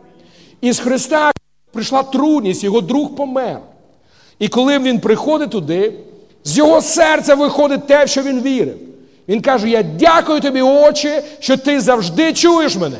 Із Христа прийшла трудність, його друг помер. І коли він приходить туди, з його серця виходить те, в що він вірив. Він каже, я дякую тобі, Отче, що ти завжди чуєш мене.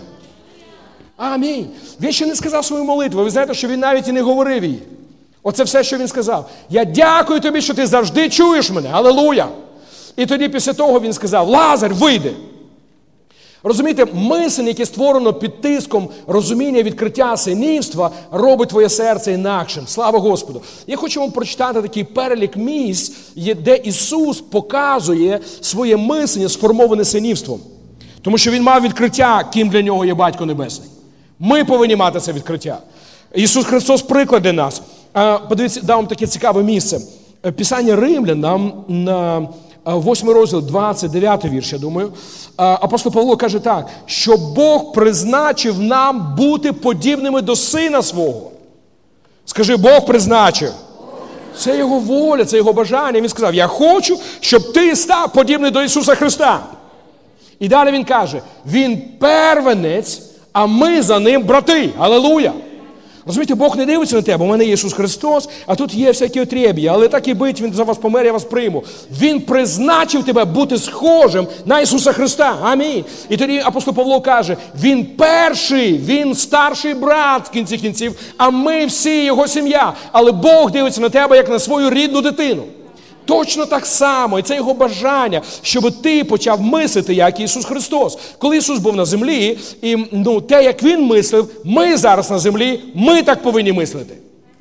Амінь. Він ще не сказав свою молитву. Ви знаєте, що він навіть і не говорив її. Оце все, що він сказав. Я дякую тобі, що ти завжди чуєш мене. Алілуя. І тоді після того він сказав, Лазар, вийди. Розумієте, мислення, яке створено під тиском розуміння відкриття синівства, робить твоє серце інакшим. Слава Господу. Я хочу вам прочитати такий перелік місць, де Ісус показує своє мислення, сформоване синівством. Тому що Він мав відкриття, ким для Нього є Батько Небесний. Ми повинні мати це відкриття. Ісус Христос приклад для нас. Подивіться, дам вам таке цікаве місце. Писання Римлянам на восьмий розділ, двадцять дев'ятий вірш, я думаю. Апостол Павло каже так, що Бог призначив нам бути подібними до Сина Свого. Скажи, Бог призначив. Це Його воля, це Його бажання. Він сказав, я хочу, щоб ти став подібний до Ісуса Христа. І далі Він каже, Він первенець, а ми за Ним брати. Алілуя! Розумієте, Бог не дивиться на тебе, у мене є Ісус Христос, а тут є всякі отреб'ї, але так і бить, Він за вас помер, я вас прийму. Він призначив тебе бути схожим на Ісуса Христа. Амінь. І тоді апостол Павло каже, Він перший, Він старший брат, в кінці кінців, а ми всі Його сім'я. Але Бог дивиться на тебе, як на свою рідну дитину. Точно так само, і це Його бажання, щоб ти почав мислити, як Ісус Христос. Коли Ісус був на землі, і ну, те, як Він мислив, ми зараз на землі, ми так повинні мислити.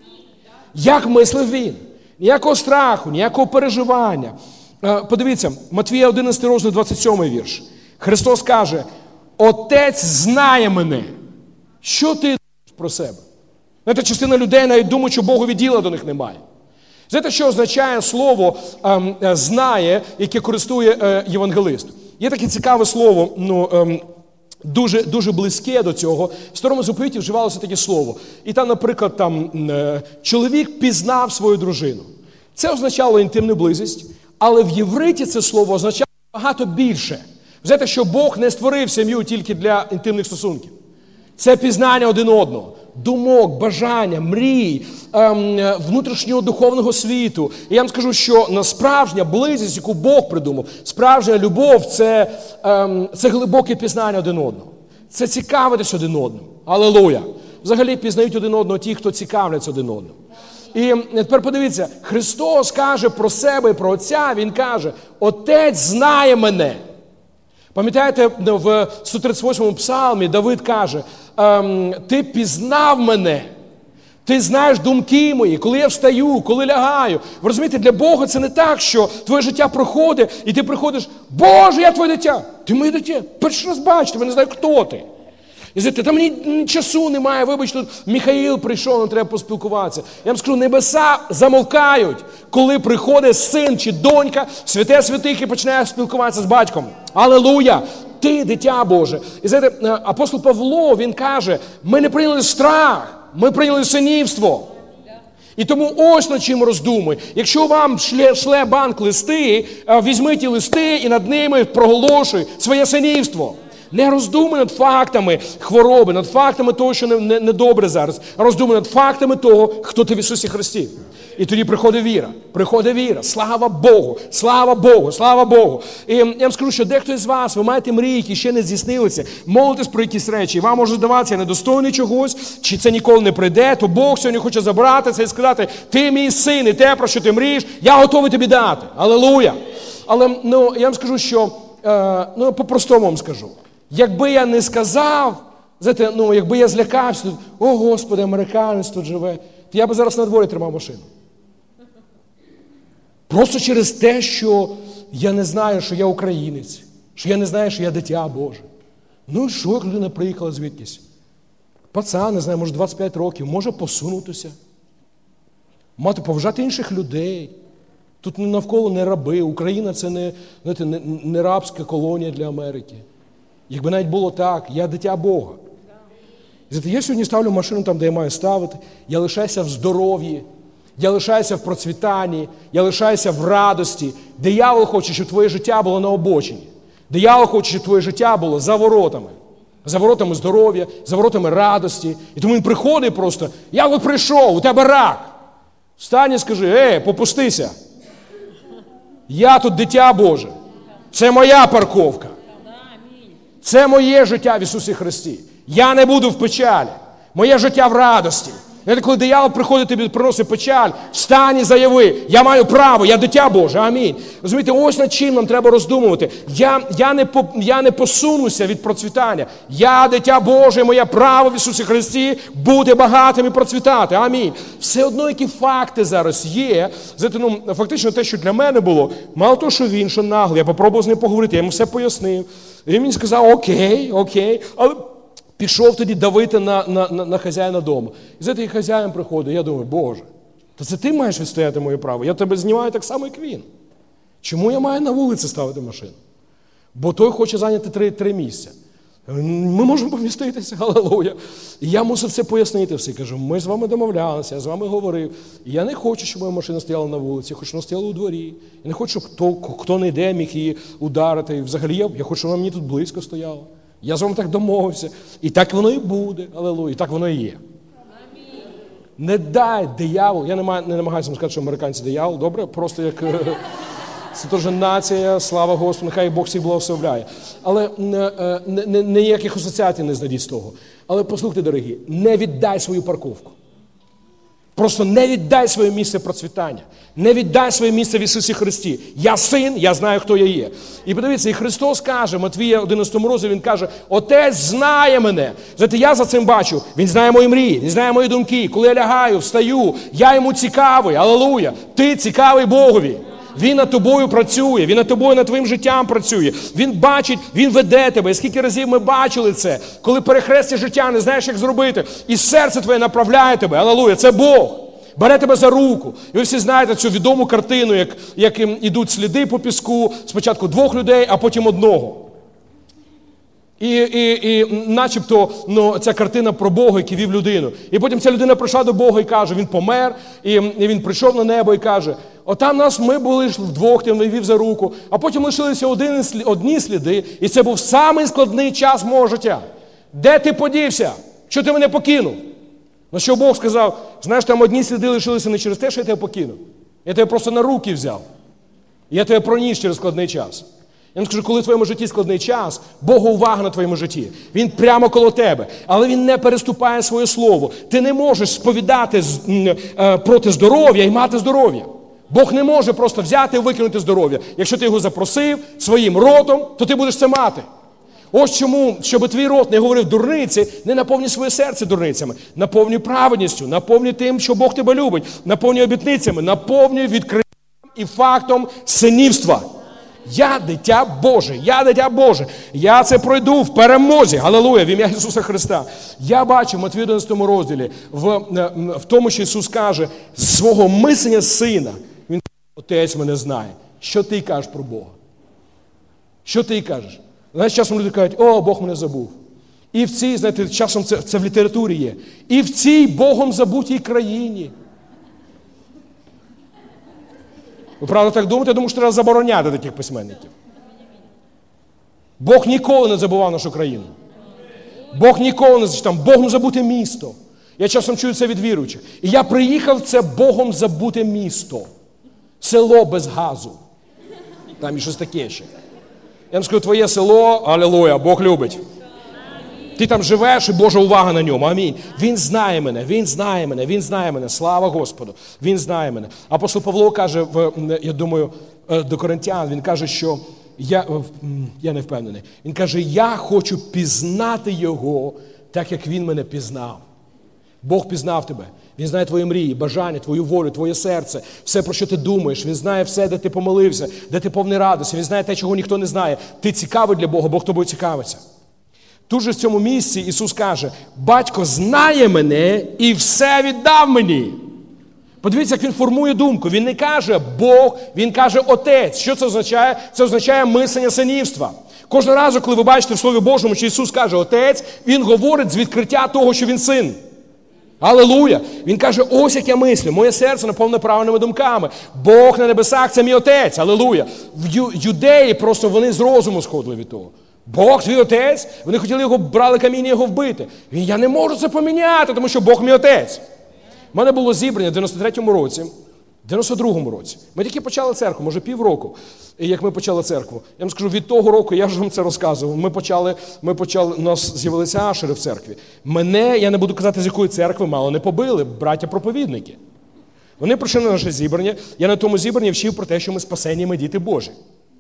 Як мислив Він? Ніякого страху, ніякого переживання. Подивіться, Матвія одинадцятий розділ, двадцять сьомий вірш. Христос каже, Отець знає мене. Що ти думаєш про себе? Знаєте, частина людей навіть думає, що Богові діла до них немає. Знаєте, що означає слово ем, «знає», яке користує е, євангелист? Є таке цікаве слово, ну, ем, дуже, дуже близьке до цього. В Старому Заповіті вживалося таке слово. І там, наприклад, там, е, чоловік пізнав свою дружину. Це означало інтимну близість, але в євриті це слово означало багато більше. Знаєте, що Бог не створив сім'ю тільки для інтимних стосунків. Це пізнання один одного, думок, бажання, мрій, ем, внутрішнього духовного світу. І я вам скажу, що на справжня близість, яку Бог придумав, справжня любов – це, ем, це глибоке пізнання один одного. Це цікавитись один одним. Алілуя! Взагалі пізнають один одного ті, хто цікавляться один одним. І тепер подивіться, Христос каже про себе і про Отця, Він каже, Отець знає мене. Пам'ятаєте, в сто тридцять восьмому псалмі Давид каже, ем, ти пізнав мене, ти знаєш думки мої, коли я встаю, коли лягаю. Ви розумієте, для Бога це не так, що твоє життя проходить, і ти приходиш, Боже, я твоє дитя, ти моє дитя, перший раз бачу тебе, не знаю, хто ти. І знаєте, там мені часу немає, вибач, тут Михаїл прийшов, нам треба поспілкуватися. Я вам скажу, небеса замовкають, коли приходить син чи донька, святе святих і починає спілкуватися з батьком. Алілуя! Ти, дитя Боже. І знаєте, апостол Павло, він каже, ми не прийняли страх, ми прийняли синівство. І тому ось над чим роздумуй. Якщо вам шле, шле банк листи, візьміть ті листи і над ними проголошуй своє синівство. Не роздумуй над фактами хвороби, над фактами того, що недобре не, не добре зараз. Роздумуй над фактами того, хто ти в Ісусі Христі. І тоді приходить віра. Приходить віра. Слава Богу! Слава Богу! Слава Богу! І я вам скажу, що дехто із вас, ви маєте мрії, які ще не здійснилися, молитесь про якісь речі, і вам може здаватися, я недостойний чогось, чи це ніколи не прийде, то Бог сьогодні хоче забрати це і сказати, ти мій син, і те, про що ти мрієш, я готовий тобі дати. Алілуя! Але ну, я вам скажу, що, е, ну, по-простому вам скажу. Якби я не сказав, знаєте, ну, якби я злякався, о, Господи, американець тут живе, то я би зараз на дворі тримав машину. Просто через те, що я не знаю, що я українець, що я не знаю, що я дитя Боже. Ну і що, як людина приїхала звідкись? Пацан, не знаю, може двадцять п'ять років, може посунутися, мати поважати інших людей. Тут навколо не раби, Україна це не, знаєте, не, не рабська колонія для Америки. Якби навіть було так, я дитя Бога. Я сьогодні ставлю машину там, де я маю ставити, я лишаюся в здоров'ї, я лишаюся в процвітанні, я лишаюся в радості. Диявол хоче, щоб твоє життя було на обочині. Диявол хоче, щоб твоє життя було за воротами. За воротами здоров'я, за воротами радості. І тому він приходить просто, я от прийшов, у тебе рак. Встань і скажи, ей, попустися. Я тут дитя Боже. Це моя парковка. Це моє життя в Ісусі Христі. Я не буду в печалі. Моє життя в радості. І коли диявол приходить тобі, приносить печаль, встань і заяви, я маю право, я дитя Боже, амінь. Розумієте, ось над чим нам треба роздумувати. Я, я, не, по, я не посунуся від процвітання. Я дитя Боже, моє право в Ісусі Христі бути багатим і процвітати, амінь. Все одно, які факти зараз є, знаєте, ну, фактично те, що для мене було, мало того, що він, що наглий, я попробував з ним поговорити, я йому все пояснив. І він мені сказав, окей, окей, але пішов тоді давити на, на, на, на хазяїна дому. І за той хазяїн приходить, я думаю, Боже, то це ти маєш відстояти моє право? Я тебе знімаю так само, як він. Чому я маю на вулиці ставити машину? Бо той хоче зайняти три, три місця. Ми можемо поміститися, алілуя. І я мусив це пояснити все. Кажу, ми з вами домовлялися, я з вами говорив. І я не хочу, щоб моя машина стояла на вулиці, я хочу, щоб вона стояла у дворі. Я не хочу, щоб хто, хто не йде, міг її ударити. І взагалі я, я хочу, щоб вона мені тут близько стояла. Я з вами так домовився. І так воно і буде, алілуя, і так воно і є. Амінь. Не дай диявол, я не, маю, не намагаюся вам сказати, що американці диявол, добре? Просто як... Це теж нація, слава Господу, нехай Бог всіх благословляє. Але ніяких асоціацій не знайдіть з того. Але послухайте, дорогі, не віддай свою парковку. Просто не віддай своє місце процвітання. Не віддай своє місце в Ісусі Христі. Я син, я знаю, хто я є. І подивіться, і Христос каже, Матвія одинадцятому розділі, Він каже, Отець знає мене. Знаєте, я за цим бачу. Він знає мої мрії, Він знає мої думки. Коли я лягаю, встаю, я йому цікавий. Алілуя. Ти цікавий Богові. Він над тобою працює, він над тобою, над твоїм життям працює. Він бачить, він веде тебе. І скільки разів ми бачили це, коли перехрестя життя, не знаєш, як зробити. І серце твоє направляє тебе. Алілуя, це Бог. бере тебе за руку. І ви всі знаєте цю відому картину, як, як ідуть сліди по піску, спочатку двох людей, а потім одного. І, і, і начебто ну, ця картина про Бога, який вів людину. І потім ця людина прийшла до Бога і каже, він помер, і, і він прийшов на небо і каже, отам нас ми були вдвох, ти вів за руку, а потім лишилися один, одні сліди, і це був самий складний час мого життя. Де ти подівся? Що ти мене покинув? На що Бог сказав, знаєш, там одні сліди лишилися не через те, що я тебе покинув. Я тебе просто на руки взяв. Я тебе проніс через складний час. Я вам скажу, коли в твоєму житті складний час, Бога увага на твоєму житті. Він прямо коло тебе, але він не переступає своє слово. Ти не можеш сповідати проти здоров'я і мати здоров'я. Бог не може просто взяти і викинути здоров'я. Якщо ти його запросив своїм ротом, то ти будеш це мати. Ось чому, щоб твій рот не говорив дурниці, не наповнюй своє серце дурницями. Наповнюй праведністю, наповнюй тим, що Бог тебе любить. Наповнюй обітницями, наповнюй відкриттям і фактом синівства. Я дитя Боже, я дитя Боже. Я це пройду в перемозі. Галилуя, в ім'я Ісуса Христа. Я бачу в Матвію одинадцятому розділі, в, в тому, що Ісус каже, свого мислення сина. Він каже, Отець мене знає. Що ти кажеш про Бога? Що ти кажеш? Знаєш, часом люди кажуть, о, Бог мене забув. І в цій, знаєте, часом це, це в літературі є. І в цій Богом забутій країні. Ви правда так думаєте? Я думаю, що треба забороняти таких письменників. Бог ніколи не забував нашу країну. Бог ніколи не забув. Там Богом забуте місто. Я часом чую це від віруючих. І я приїхав в це Богом забуте місто. Село без газу. Там і щось таке ще. Я вам скажу, твоє село, алілуя, Бог любить. Ти там живеш, і Божа увага на ньому. Амінь. Він знає мене, він знає мене, він знає мене. Слава Господу. Він знає мене. Апостол Павло каже, в, я думаю, до Коринтян, він каже, що я, я не впевнений. Він каже, я хочу пізнати його, так як він мене пізнав. Бог пізнав тебе. Він знає твої мрії, бажання, твою волю, твоє серце, все, про що ти думаєш. Він знає все, де ти помолився, де ти повний радості. Він знає те, чого ніхто не знає. Ти цікавий для Бога, Бог тобою цікавиться. Тут же в цьому місці Ісус каже, батько знає мене і все віддав мені. Подивіться, як він формує думку. Він не каже Бог, він каже Отець. Що це означає? Це означає мислення синівства. Кожного разу, коли ви бачите в Слові Божому, що Ісус каже Отець, Він говорить з відкриття того, що Він Син. Алілуя! Він каже, ось як я мислю, моє серце наповнене правильними думками. Бог на небесах – це мій Отець. Алілуя! В ю- юдеї просто вони з розуму сходили від того. Бог твій Отець? Вони хотіли його, брали каміння його вбити. Він, я не можу це поміняти, тому що Бог мій Отець. У мене було зібрання в дев'яносто третьому році, в дев'яносто другому році. Ми тільки почали церкву, може півроку, як ми почали церкву. Я вам скажу, від того року, я вже вам це розказував, ми почали, ми почали, у нас з'явилися ашери в церкві. Мене, я не буду казати, з якої церкви, мало не побили, браття-проповідники. Вони прийшли на наше зібрання, я на тому зібранні вчив про те, що ми спасені, ми діти Божі.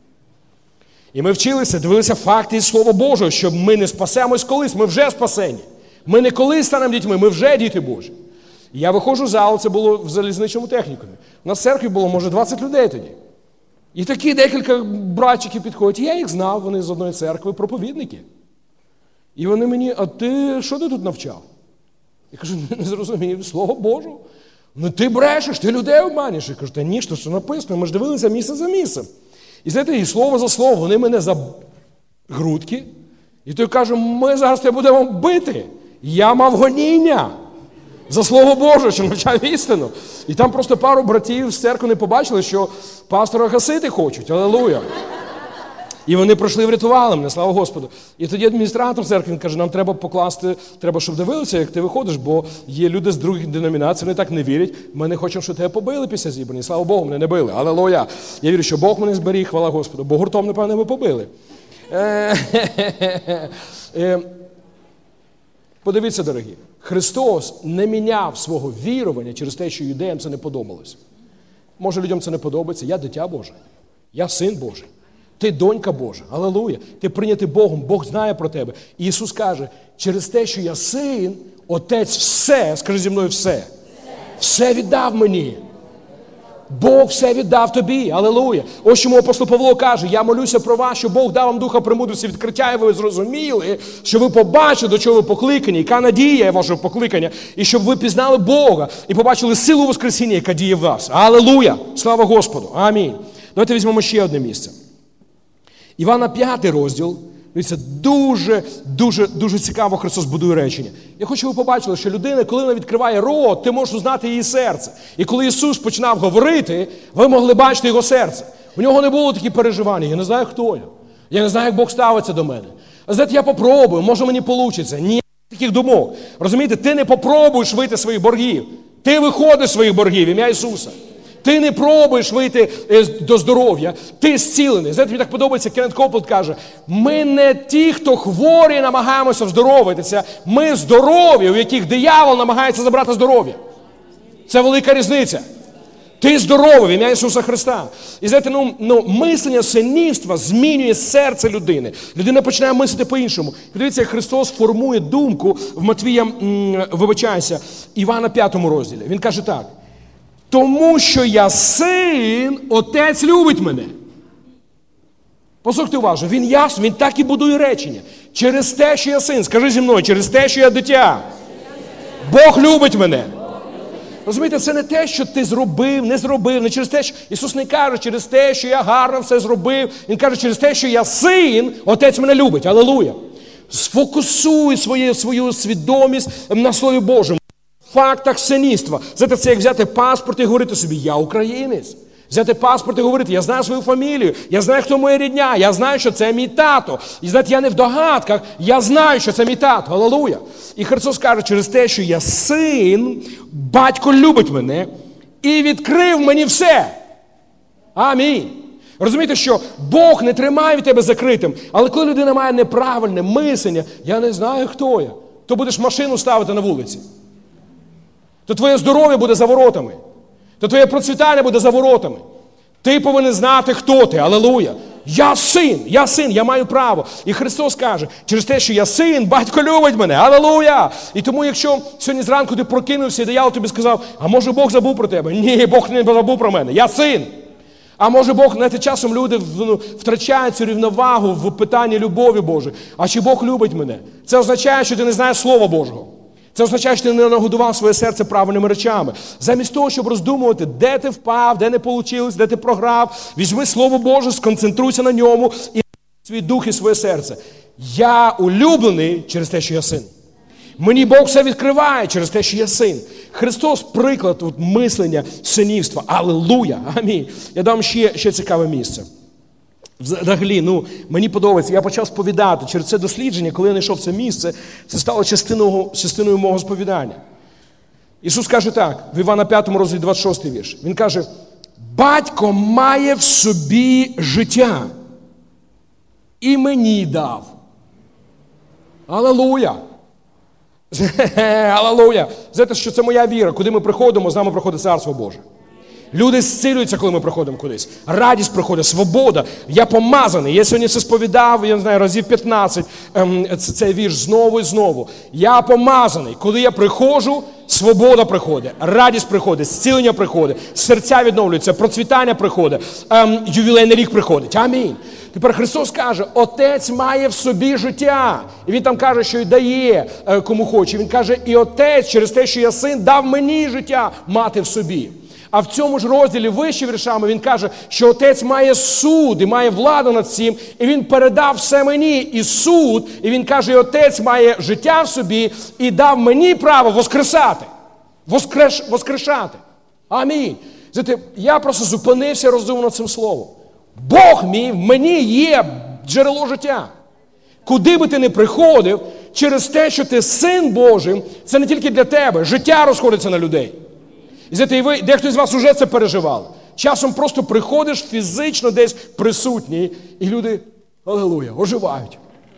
І ми вчилися, дивилися факти із Слова Божого, що ми не спасемось колись, ми вже спасені. Ми не колись станемо дітьми, ми вже діти Божі. І я виходжу в зал, це було в залізничному технікумі. У нас в церкві було, може, двадцять людей тоді. І такі декілька братчиків підходять, і я їх знав, вони з одної церкви, проповідники. І вони мені, а ти що ти тут навчав? Я кажу, не зрозумів, Слово Боже. Ну ти брешеш, ти людей обманюєш. Я кажу, та ні, що це написано, ми ж дивилися місце за місцем. І знаєте, і слово за слово, вони мене за грудки. І той каже, ми зараз тебе будемо бити. Я мав гоніння за Слово Боже, що навчав істину. І там просто пару братів з церкви не побачили, що пастора гасити хочуть. Алілуя. І вони пройшли, врятували мене, слава Господу. І тоді адміністратор церкви, він каже, нам треба покласти, треба, щоб дивилися, як ти виходиш, бо є люди з других деномінацій, вони так не вірять. Ми не хочемо, щоб тебе побили після зібрання. Слава Богу, мене не били. Алілуя. Я вірю, що Бог мене зберіг, хвала Господу. Бо гуртом, напевно, ми побили. Подивіться, дорогі, Христос не міняв свого вірування через те, що юдеям це не подобалось. Може, людям це не подобається. Я дитя Боже. Я син Божий. Ти донька Божа. Алілуя. Ти прийнятий Богом. Бог знає про тебе. І Ісус каже, через те, що я син, Отець все, скажи зі мною все, все віддав мені. Бог все віддав тобі. Алілуя. Ось чому апостол Павло каже, я молюся про вас, що Бог дав вам духа премудрості, відкриття, і ви зрозуміли, що ви побачили, до чого ви покликані, яка надія є вашого покликання, і щоб ви пізнали Бога і побачили силу воскресіння, яка діє в вас. Алілуя. Слава Господу. Амінь. Давайте візьмемо ще одне місце. Івана п'ятий розділ. Дивіться, дуже, дуже, дуже цікаво Христос будує речення. Я хочу, щоб ви побачили, що людина, коли вона відкриває рот, ти можеш узнати її серце. І коли Ісус починав говорити, ви могли бачити його серце. У нього не було такі переживання. Я не знаю, хто я. Я не знаю, як Бог ставиться до мене. А знаєте, я попробую, може мені вийде. Ні таких думок. Розумієте, ти не попробуєш вийти з своїх боргів. Ти виходиш з своїх боргів, ім'я Ісуса. Ти не пробуєш вийти до здоров'я, ти зцілений. Знаєте, мені так подобається, Кеннет Копленд каже, ми не ті, хто хворі, намагаємося вздоровитися, ми здорові, у яких диявол намагається забрати здоров'я. Це велика різниця. Ти здоровий в ім'я Ісуса Христа. І знаєте, ну, ну, мислення синівства змінює серце людини. Людина починає мислити по-іншому. Подивіться, як Христос формує думку в Матвія, м, вибачаюся, Івана п'ятому розділі. Він каже так. Тому що я син, Отець любить мене. Послухайте уважно, він ясно, він так і будує речення. Через те, що я син, скажи зі мною, через те, що я дитя. Бог любить мене. Розумієте, це не те, що ти зробив, не зробив, не через те, що Ісус не каже, через те, що я гарно все зробив. Він каже, через те, що я син, Отець мене любить. Алілуя. Сфокусуй свою, свою свідомість на Слові Божому. Фактах синівства. Знаєте, це як взяти паспорт і говорити собі, я українець. Взяти паспорт і говорити, я знаю свою фамілію, я знаю, хто моя рідня, я знаю, що це мій тато. І знаєте, я не в догадках, я знаю, що це мій тато. Алілуя. І Христос каже, через те, що я син, батько любить мене і відкрив мені все. Амінь. Розумієте, що Бог не тримає від тебе закритим, але коли людина має неправильне мислення, я не знаю, хто я, то будеш машину ставити на вулиці. То твоє здоров'я буде за воротами. То твоє процвітання буде за воротами. Ти повинен знати, хто ти. Алілуя. Я син, я син, я маю право. І Христос каже, через те, що я син, батько любить мене. Алілуя. І тому, якщо сьогодні зранку ти прокинувся, і диявол тобі сказав, а може Бог забув про тебе? Ні, Бог не забув про мене. Я син. А може Бог, знаєте, часом люди втрачають цю рівновагу в питанні любові Божої. А чи Бог любить мене? Це означає, що ти не знаєш Слова Божого. Це означає, що ти не нагодував своє серце правильними речами. Замість того, щоб роздумувати, де ти впав, де не вийшло, де ти програв, візьми Слово Боже, сконцентруйся на ньому і свій дух і своє серце. Я улюблений через те, що я син. Мені Бог все відкриває через те, що я син. Христос – приклад от, мислення синівства. Алілуя! Амінь. Я дам ще, ще цікаве місце. Взагалі, ну, мені подобається, я почав сповідати через це дослідження, коли я знайшов це місце, це стало частиною, частиною мого сповідання. Ісус каже так, в Івана п'ятому розділі двадцять шостий вірш. Він каже, батько має в собі життя і мені дав. Алілуя! Алілуя! Знаєте, що це моя віра, куди ми приходимо, з нами приходить Царство Боже. Люди зцілюються, коли ми приходимо кудись. Радість приходить, свобода. Я помазаний. Я сьогодні це сповідав, я не знаю, разів п'ятнадцять, ем, цей вірш знову і знову. Я помазаний. Коли я приходжу, свобода приходить, радість приходить, зцілення приходить, серця відновлюються, процвітання приходить, ем, ювілейний рік приходить. Амінь. Тепер Христос каже, Отець має в собі життя. І Він там каже, що й дає е, кому хоче. Він каже, і Отець через те, що я син, дав мені життя мати в собі. А в цьому ж розділі вище віршами він каже, що Отець має суд і має владу над цим, і Він передав все мені і суд, і Він каже, і Отець має життя в собі і дав мені право воскресати, воскреш, воскрешати. Амінь. Знаєте, я просто зупинився і роздумав над цим словом. Бог мій, в мені є джерело життя. Куди би ти не приходив, через те, що ти син Божий, це не тільки для тебе, життя розходиться на людей. І знаєте, і ви, дехто з вас вже це переживали. Часом просто приходиш фізично десь присутній, і люди, алілуя, оживають.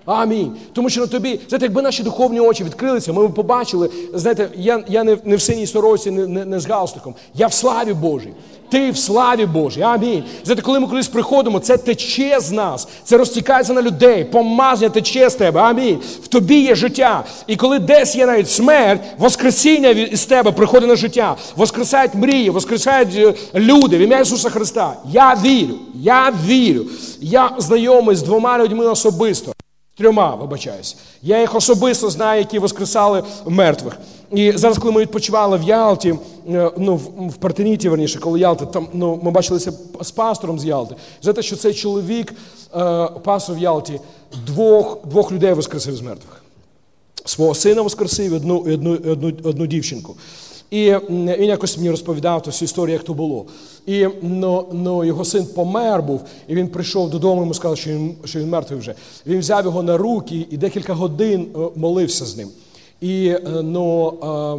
Амінь. Тому що на тобі, знаєте, якби наші духовні очі відкрилися, ми б побачили, знаєте, я, я не, не в синій сорочці, не, не, не з галстуком. Я в славі Божій. Ти в славі Божій. Амінь. Знаєте, коли ми колись приходимо, це тече з нас. Це розтікається на людей. Помазання тече з тебе. Амінь. В тобі є життя. І коли десь є навіть смерть, воскресіння із тебе приходить на життя. Воскресають мрії, воскресають люди в ім'я Ісуса Христа. Я вірю. Я вірю. Я знайомий з двома людьми особисто. Трьома, вибачаюсь. Я їх особисто знаю, які воскресали мертвих. І зараз, коли ми відпочивали в Ялті, ну, в Партеніті, верніше, коли Ялта, там, ну, ми бачилися з пастором з Ялти. Знаєте, що цей чоловік, е, пастор в Ялті, двох, двох людей воскресив з мертвих. Свого сина воскресив і одну, одну, одну, одну дівчинку. І він якось мені розповідав ту всю історію, як то було. І ну, ну, його син помер був, і він прийшов додому, йому сказав, що він, що він мертвий вже. Він взяв його на руки і декілька годин молився з ним. І ну,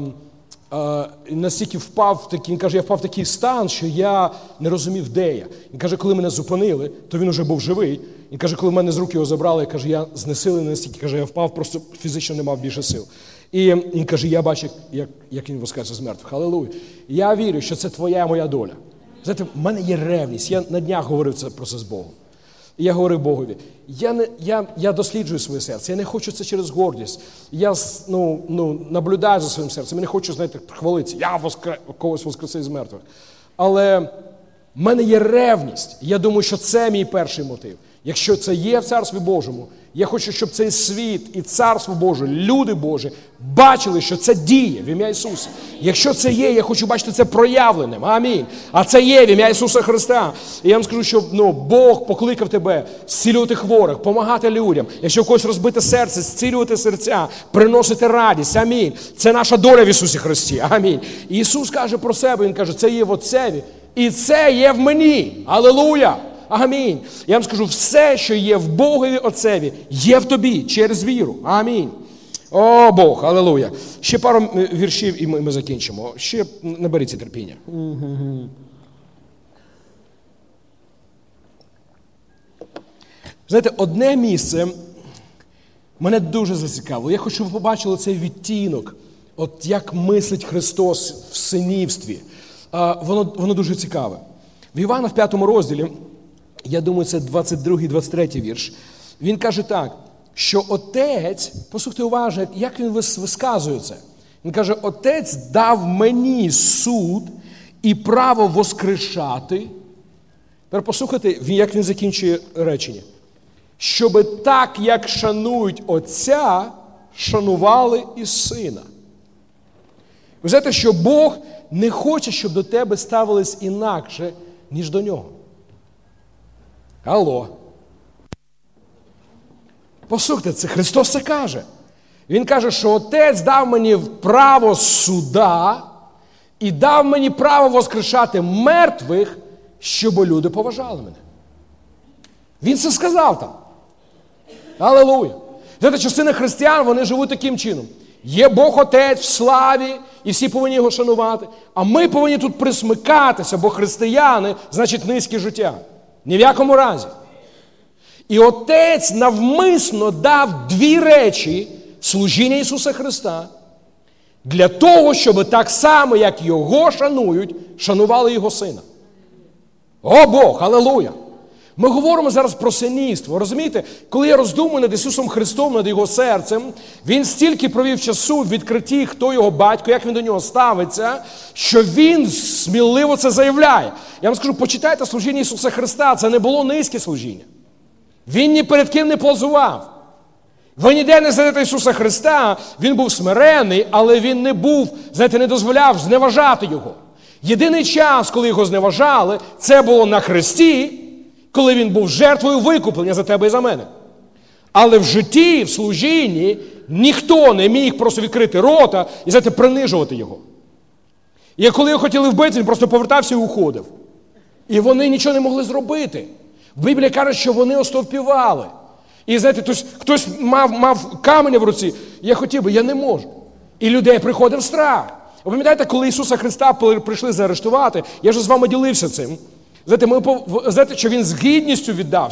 а, а, настільки впав в такий, він каже, я впав в такий стан, що я не розумів, де я. Він каже, коли мене зупинили, то він уже був живий. Він каже, коли в мене з рук його забрали, каже, я знесилений настільки, каже, я впав, просто фізично не мав більше сил. І він каже, я бачу, як, як він воскресе з мертвих. Халилуя. Я вірю, що це твоя моя доля. Знаєте, в мене є ревність. Я на днях говорив це про це з Богом. І я говорив Богові, я, не, я, я досліджую своє серце, я не хочу це через гордість. Я ну, ну, наблюдаю за своїм серцем, я не хочу, знаєте, хвалитися, я воскре, когось воскресив з мертвих. Але в мене є ревність. Я думаю, що це мій перший мотив. Якщо це є в Царстві Божому, я хочу, щоб цей світ і Царство Боже, люди Божі, бачили, що це діє в ім'я Ісуса. Якщо це є, я хочу бачити це проявленим. Амінь. А це є в ім'я Ісуса Христа. І я вам скажу, що ну, Бог покликав тебе зцілювати хворих, допомагати людям. Якщо в когось розбите серце, зцілювати серця, приносити радість. Амінь. Це наша доля в Ісусі Христі. Амінь. І Ісус каже про себе, Він каже, це є в Отцеві. І це є в мені. Алілуя! Амінь. Я вам скажу, все, що є в Богові Отцеві, є в тобі через віру. Амінь. О, Бог, алілуя. Ще пару віршів і ми, ми закінчимо. Ще наберіться терпіння. Знаєте, одне місце мене дуже зацікавило. Я хочу, щоб ви побачили цей відтінок, от як мислить Христос в синівстві. А, воно, воно дуже цікаве. В Івана в п'ятому розділі, я думаю, це двадцять другий двадцять третій вірш. Він каже так, що Отець, послухайте уважно, як він висказує це. Він каже, Отець дав мені суд і право воскрешати. Тепер послухайте, як він закінчує речення. Щоби так, як шанують Отця, шанували і Сина. Ви знаєте, що Бог не хоче, щоб до тебе ставились інакше, ніж до Нього. Алло. Послухайте, це Христос це каже. Він каже, що Отець дав мені право суда і дав мені право воскрешати мертвих, щоб люди поважали мене. Він це сказав там. Алілуя. Знаєте, частина християн, вони живуть таким чином. Є Бог Отець в славі, і всі повинні його шанувати. А ми повинні тут присмикатися, бо християни, значить, низьке життя. Ні в якому разі. І Отець навмисно дав дві речі служіння Ісуса Христа для того, щоб так само, як Його шанують, шанували Його Сина. О Бог, алілуя! Ми говоримо зараз про синівство. Розумієте, коли я роздумую над Ісусом Христом, над Його серцем, Він стільки провів часу в відкритті, хто Його батько, як Він до Нього ставиться, що Він сміливо це заявляє. Я вам скажу, почитайте служіння Ісуса Христа, це не було низьке служіння. Він ні перед ким не позував. Ви ніде не знайдете Ісуса Христа, Він був смирений, але Він не був, знаєте, не дозволяв зневажати Його. Єдиний час, коли Його зневажали, це було на хресті, коли Він був жертвою викуплення за тебе і за мене. Але в житті, в служінні, ніхто не міг просто відкрити рота і, знаєте, принижувати Його. І коли його хотіли вбити, Він просто повертався і уходив. І вони нічого не могли зробити. В Біблії каже, що вони остовпівали. І, знаєте, хтось, хтось мав, мав каменя в руці, я хотів би, я не можу. І людей приходив страх. Ви пам'ятаєте, коли Ісуса Христа прийшли заарештувати, я вже з вами ділився цим. Знаєте, ми, знаєте, що Він з гідністю віддався.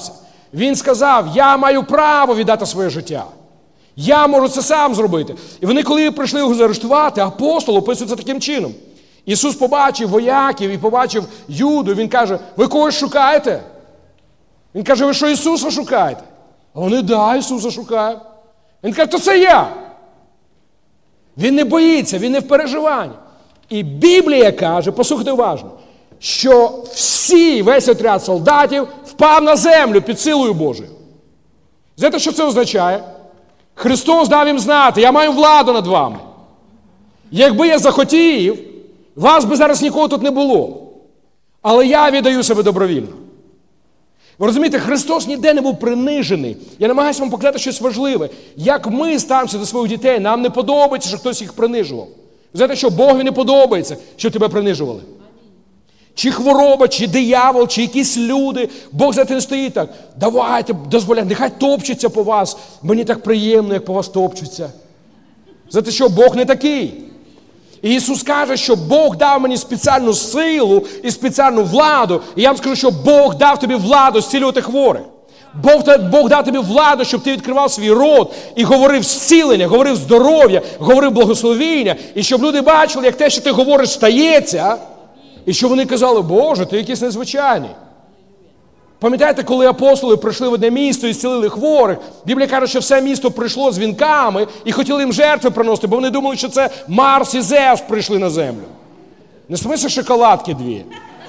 Він сказав, я маю право віддати своє життя. Я можу це сам зробити. І вони, коли прийшли його заарештувати, апостол описується таким чином. Ісус побачив вояків і побачив Юду, він каже, ви когось шукаєте? Він каже, ви що, Ісуса шукаєте? А вони, да, Ісуса шукають. Він каже, то це я. Він не боїться, він не в переживанні. І Біблія каже, послухайте уважно, що всі, весь отряд солдатів впав на землю під силою Божою. Знаєте, що це означає? Христос дав їм знати, я маю владу над вами. Якби я захотів, вас би зараз нікого тут не було. Але я віддаю себе добровільно. Ви розумієте, Христос ніде не був принижений. Я намагаюся вам показати щось важливе. Як ми ставимося до своїх дітей, нам не подобається, що хтось їх принижував. Ви знаєте, що Богові не подобається, що тебе принижували. Чи хвороба, чи диявол, чи якісь люди. Бог за те не стоїть так. Давайте, дозволяйте, нехай топчуться по вас. Мені так приємно, як по вас топчуться. За те, що Бог не такий. І Ісус каже, що Бог дав мені спеціальну силу і спеціальну владу. І я вам скажу, що Бог дав тобі владу зцілювати хворих. Бог, Бог дав тобі владу, щоб ти відкривав свій рот і говорив зцілення, говорив здоров'я, говорив благословіння. І щоб люди бачили, як те, що ти говориш, стається. І що вони казали, Боже, ти якийсь незвичайний. Пам'ятаєте, коли апостоли прийшли в одне місто і зцілили хворих, Біблія каже, що все місто прийшло з вінками і хотіли їм жертви приносити, бо вони думали, що це Марс і Зевс прийшли на землю. Не в смислі шоколадки дві,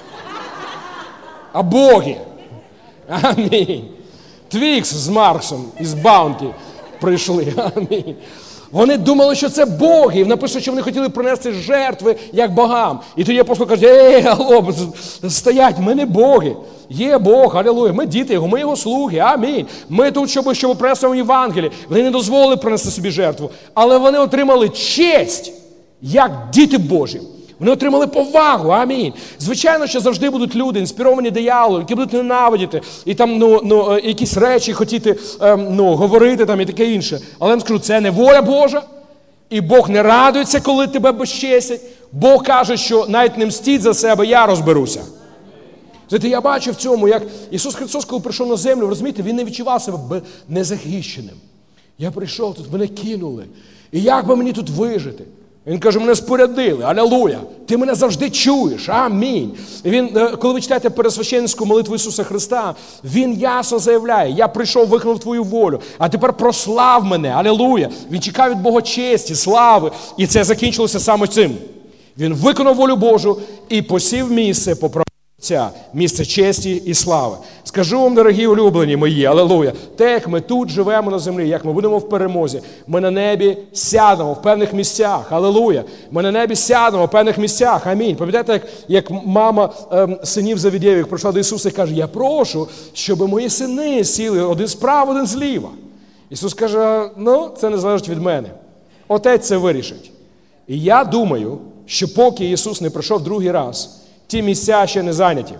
а боги. Амінь. Твікс з Марксом із Баунті прийшли. Амінь. Вони думали, що це боги. І написано, що вони хотіли принести жертви, як богам. І тоді апостол каже, ей, алло, стоять, ми не боги. Є Бог, алілуя, ми діти Його, ми Його слуги, амінь. Ми тут, щоб, щоб принести вам Євангеліє. Вони не дозволили принести собі жертву. Але вони отримали честь, як діти Божі. Вони отримали повагу, амінь. Звичайно, що завжди будуть люди, інспіровані дияволом, які будуть ненавидіти, і там, ну, ну, якісь речі хотіти, ем, ну, говорити там і таке інше. Але я вам скажу, це не воля Божа, і Бог не радується, коли тебе безчестять. Бог каже, що навіть не мстіть за себе, я розберуся. Знаєте, я бачу в цьому, як Ісус Христос, коли прийшов на землю, розумієте, Він не відчував себе незахищеним. Я прийшов тут, мене кинули. І як би мені тут вижити? Він каже, мене спорядили, алілуя, ти мене завжди чуєш, амінь. І він, коли ви читаєте пересвященницьку молитву Ісуса Христа, Він ясно заявляє, я прийшов, виконав твою волю, а тепер прослав мене, алілуя. Він чекав від Бога честі, слави, і це закінчилося саме цим. Він виконав волю Божу і посів місце по праву Отця, місце честі і слави. Скажу вам, дорогі улюблені мої, алілуя, те, як ми тут живемо на землі, як ми будемо в перемозі, ми на небі сядемо в певних місцях, алілуя, ми на небі сядемо в певних місцях, амінь. Пам'ятаєте, як, як мама ем, синів Завідєвих прийшла до Ісуса і каже, я прошу, щоб мої сини сіли один справа, один зліва. Ісус каже, ну, це не залежить від мене. Отець це вирішить. І я думаю, що поки Ісус не прийшов другий раз, ті місця ще не зайняті.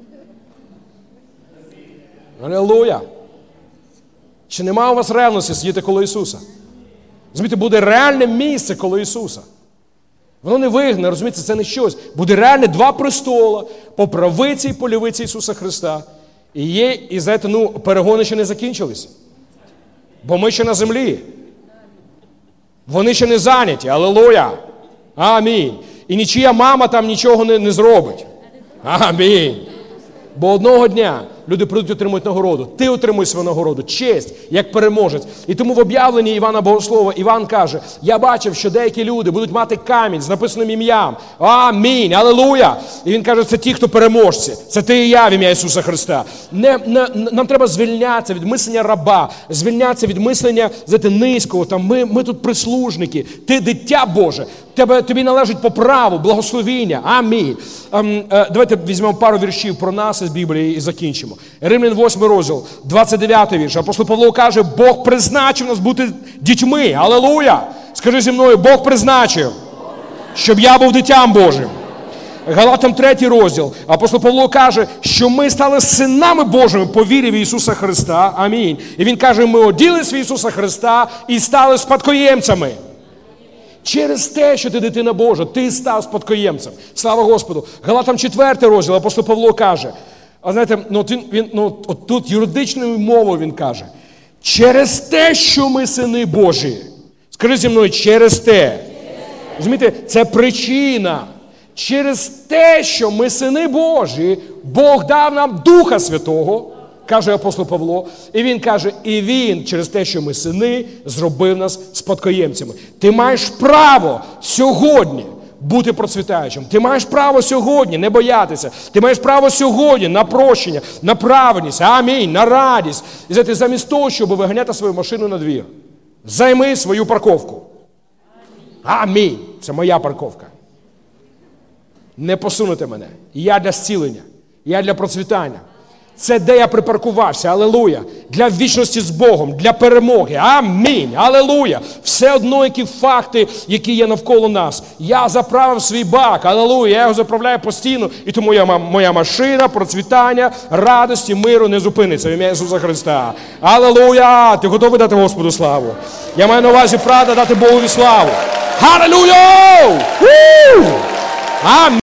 Алілуя! Чи немає у вас ревності сидіти коло Ісуса? Розумієте, буде реальне місце коло Ісуса. Воно не вигне, розумієте, це не щось. Буде реальне два престола по правиці і по лівиці Ісуса Христа. І є, і знаєте, ну, перегони ще не закінчились. Бо ми ще на землі. Вони ще не зайняті. Алілуя! Амінь. І нічия мама там нічого не, не зробить. Амінь. Бо одного дня люди прийдуть отримують нагороду. Ти отримуєш свою нагороду, честь, як переможець. І тому в об'явленні Івана Богослова Іван каже, я бачив, що деякі люди будуть мати камінь з написаним ім'ям. Амінь, алілуя. І він каже, це ті, хто переможці. Це ти і я в ім'я Ісуса Христа. Не, не, нам треба звільнятися від мислення раба, звільнятися від мислення, знаєте, низького. Там, ми, ми тут прислужники, ти дитя Боже. Тебе, тобі належить по праву, благословіння. Амінь. Ем, е, давайте візьмемо пару віршів про нас із Біблії і закінчимо. Римлян восьмий розділ, двадцять дев'ятий вірш. Апостол Павло каже, Бог призначив нас бути дітьми. Алілуя! Скажи зі мною, Бог призначив, щоб я був дитям Божим. Галатам третій розділ. Апостол Павло каже, що ми стали синами Божими по вірі в Ісуса Христа. Амінь. І він каже, ми оділись в Ісуса Христа і стали спадкоємцями. Через те, що ти дитина Божа, ти став спадкоємцем. Слава Господу. Галатам четвертий розділ, апостол Павло каже, А знаєте, ну, він, він, ну, от тут юридичною мовою він каже, через те, що ми сини Божі. Скажи зі мною, через те. Розумієте, це причина. Через те, що ми сини Божі, Бог дав нам Духа Святого, каже апостол Павло, і він каже, і він, через те, що ми сини, зробив нас спадкоємцями. Ти маєш право сьогодні бути процвітаючим. Ти маєш право сьогодні не боятися. Ти маєш право сьогодні на прощення, на праведність, амінь, на радість. І знаєте, замість того, щоб виганяти свою машину на двір, займи свою парковку. Амінь. Це моя парковка. Не посунете мене. Я для зцілення. Я для процвітання. Це де я припаркувався, алелуя, для вічності з Богом, для перемоги, амінь, алелуя. Все одно, які факти, які є навколо нас. Я заправив свій бак, алелуя, я його заправляю постійно, і тому я, моя машина, процвітання, радості, миру не зупиниться в ім'я Ісуса Христа. Алелуя, ти готовий дати Господу славу? Я маю на увазі правда дати Богові славу. Алелуя! Амінь.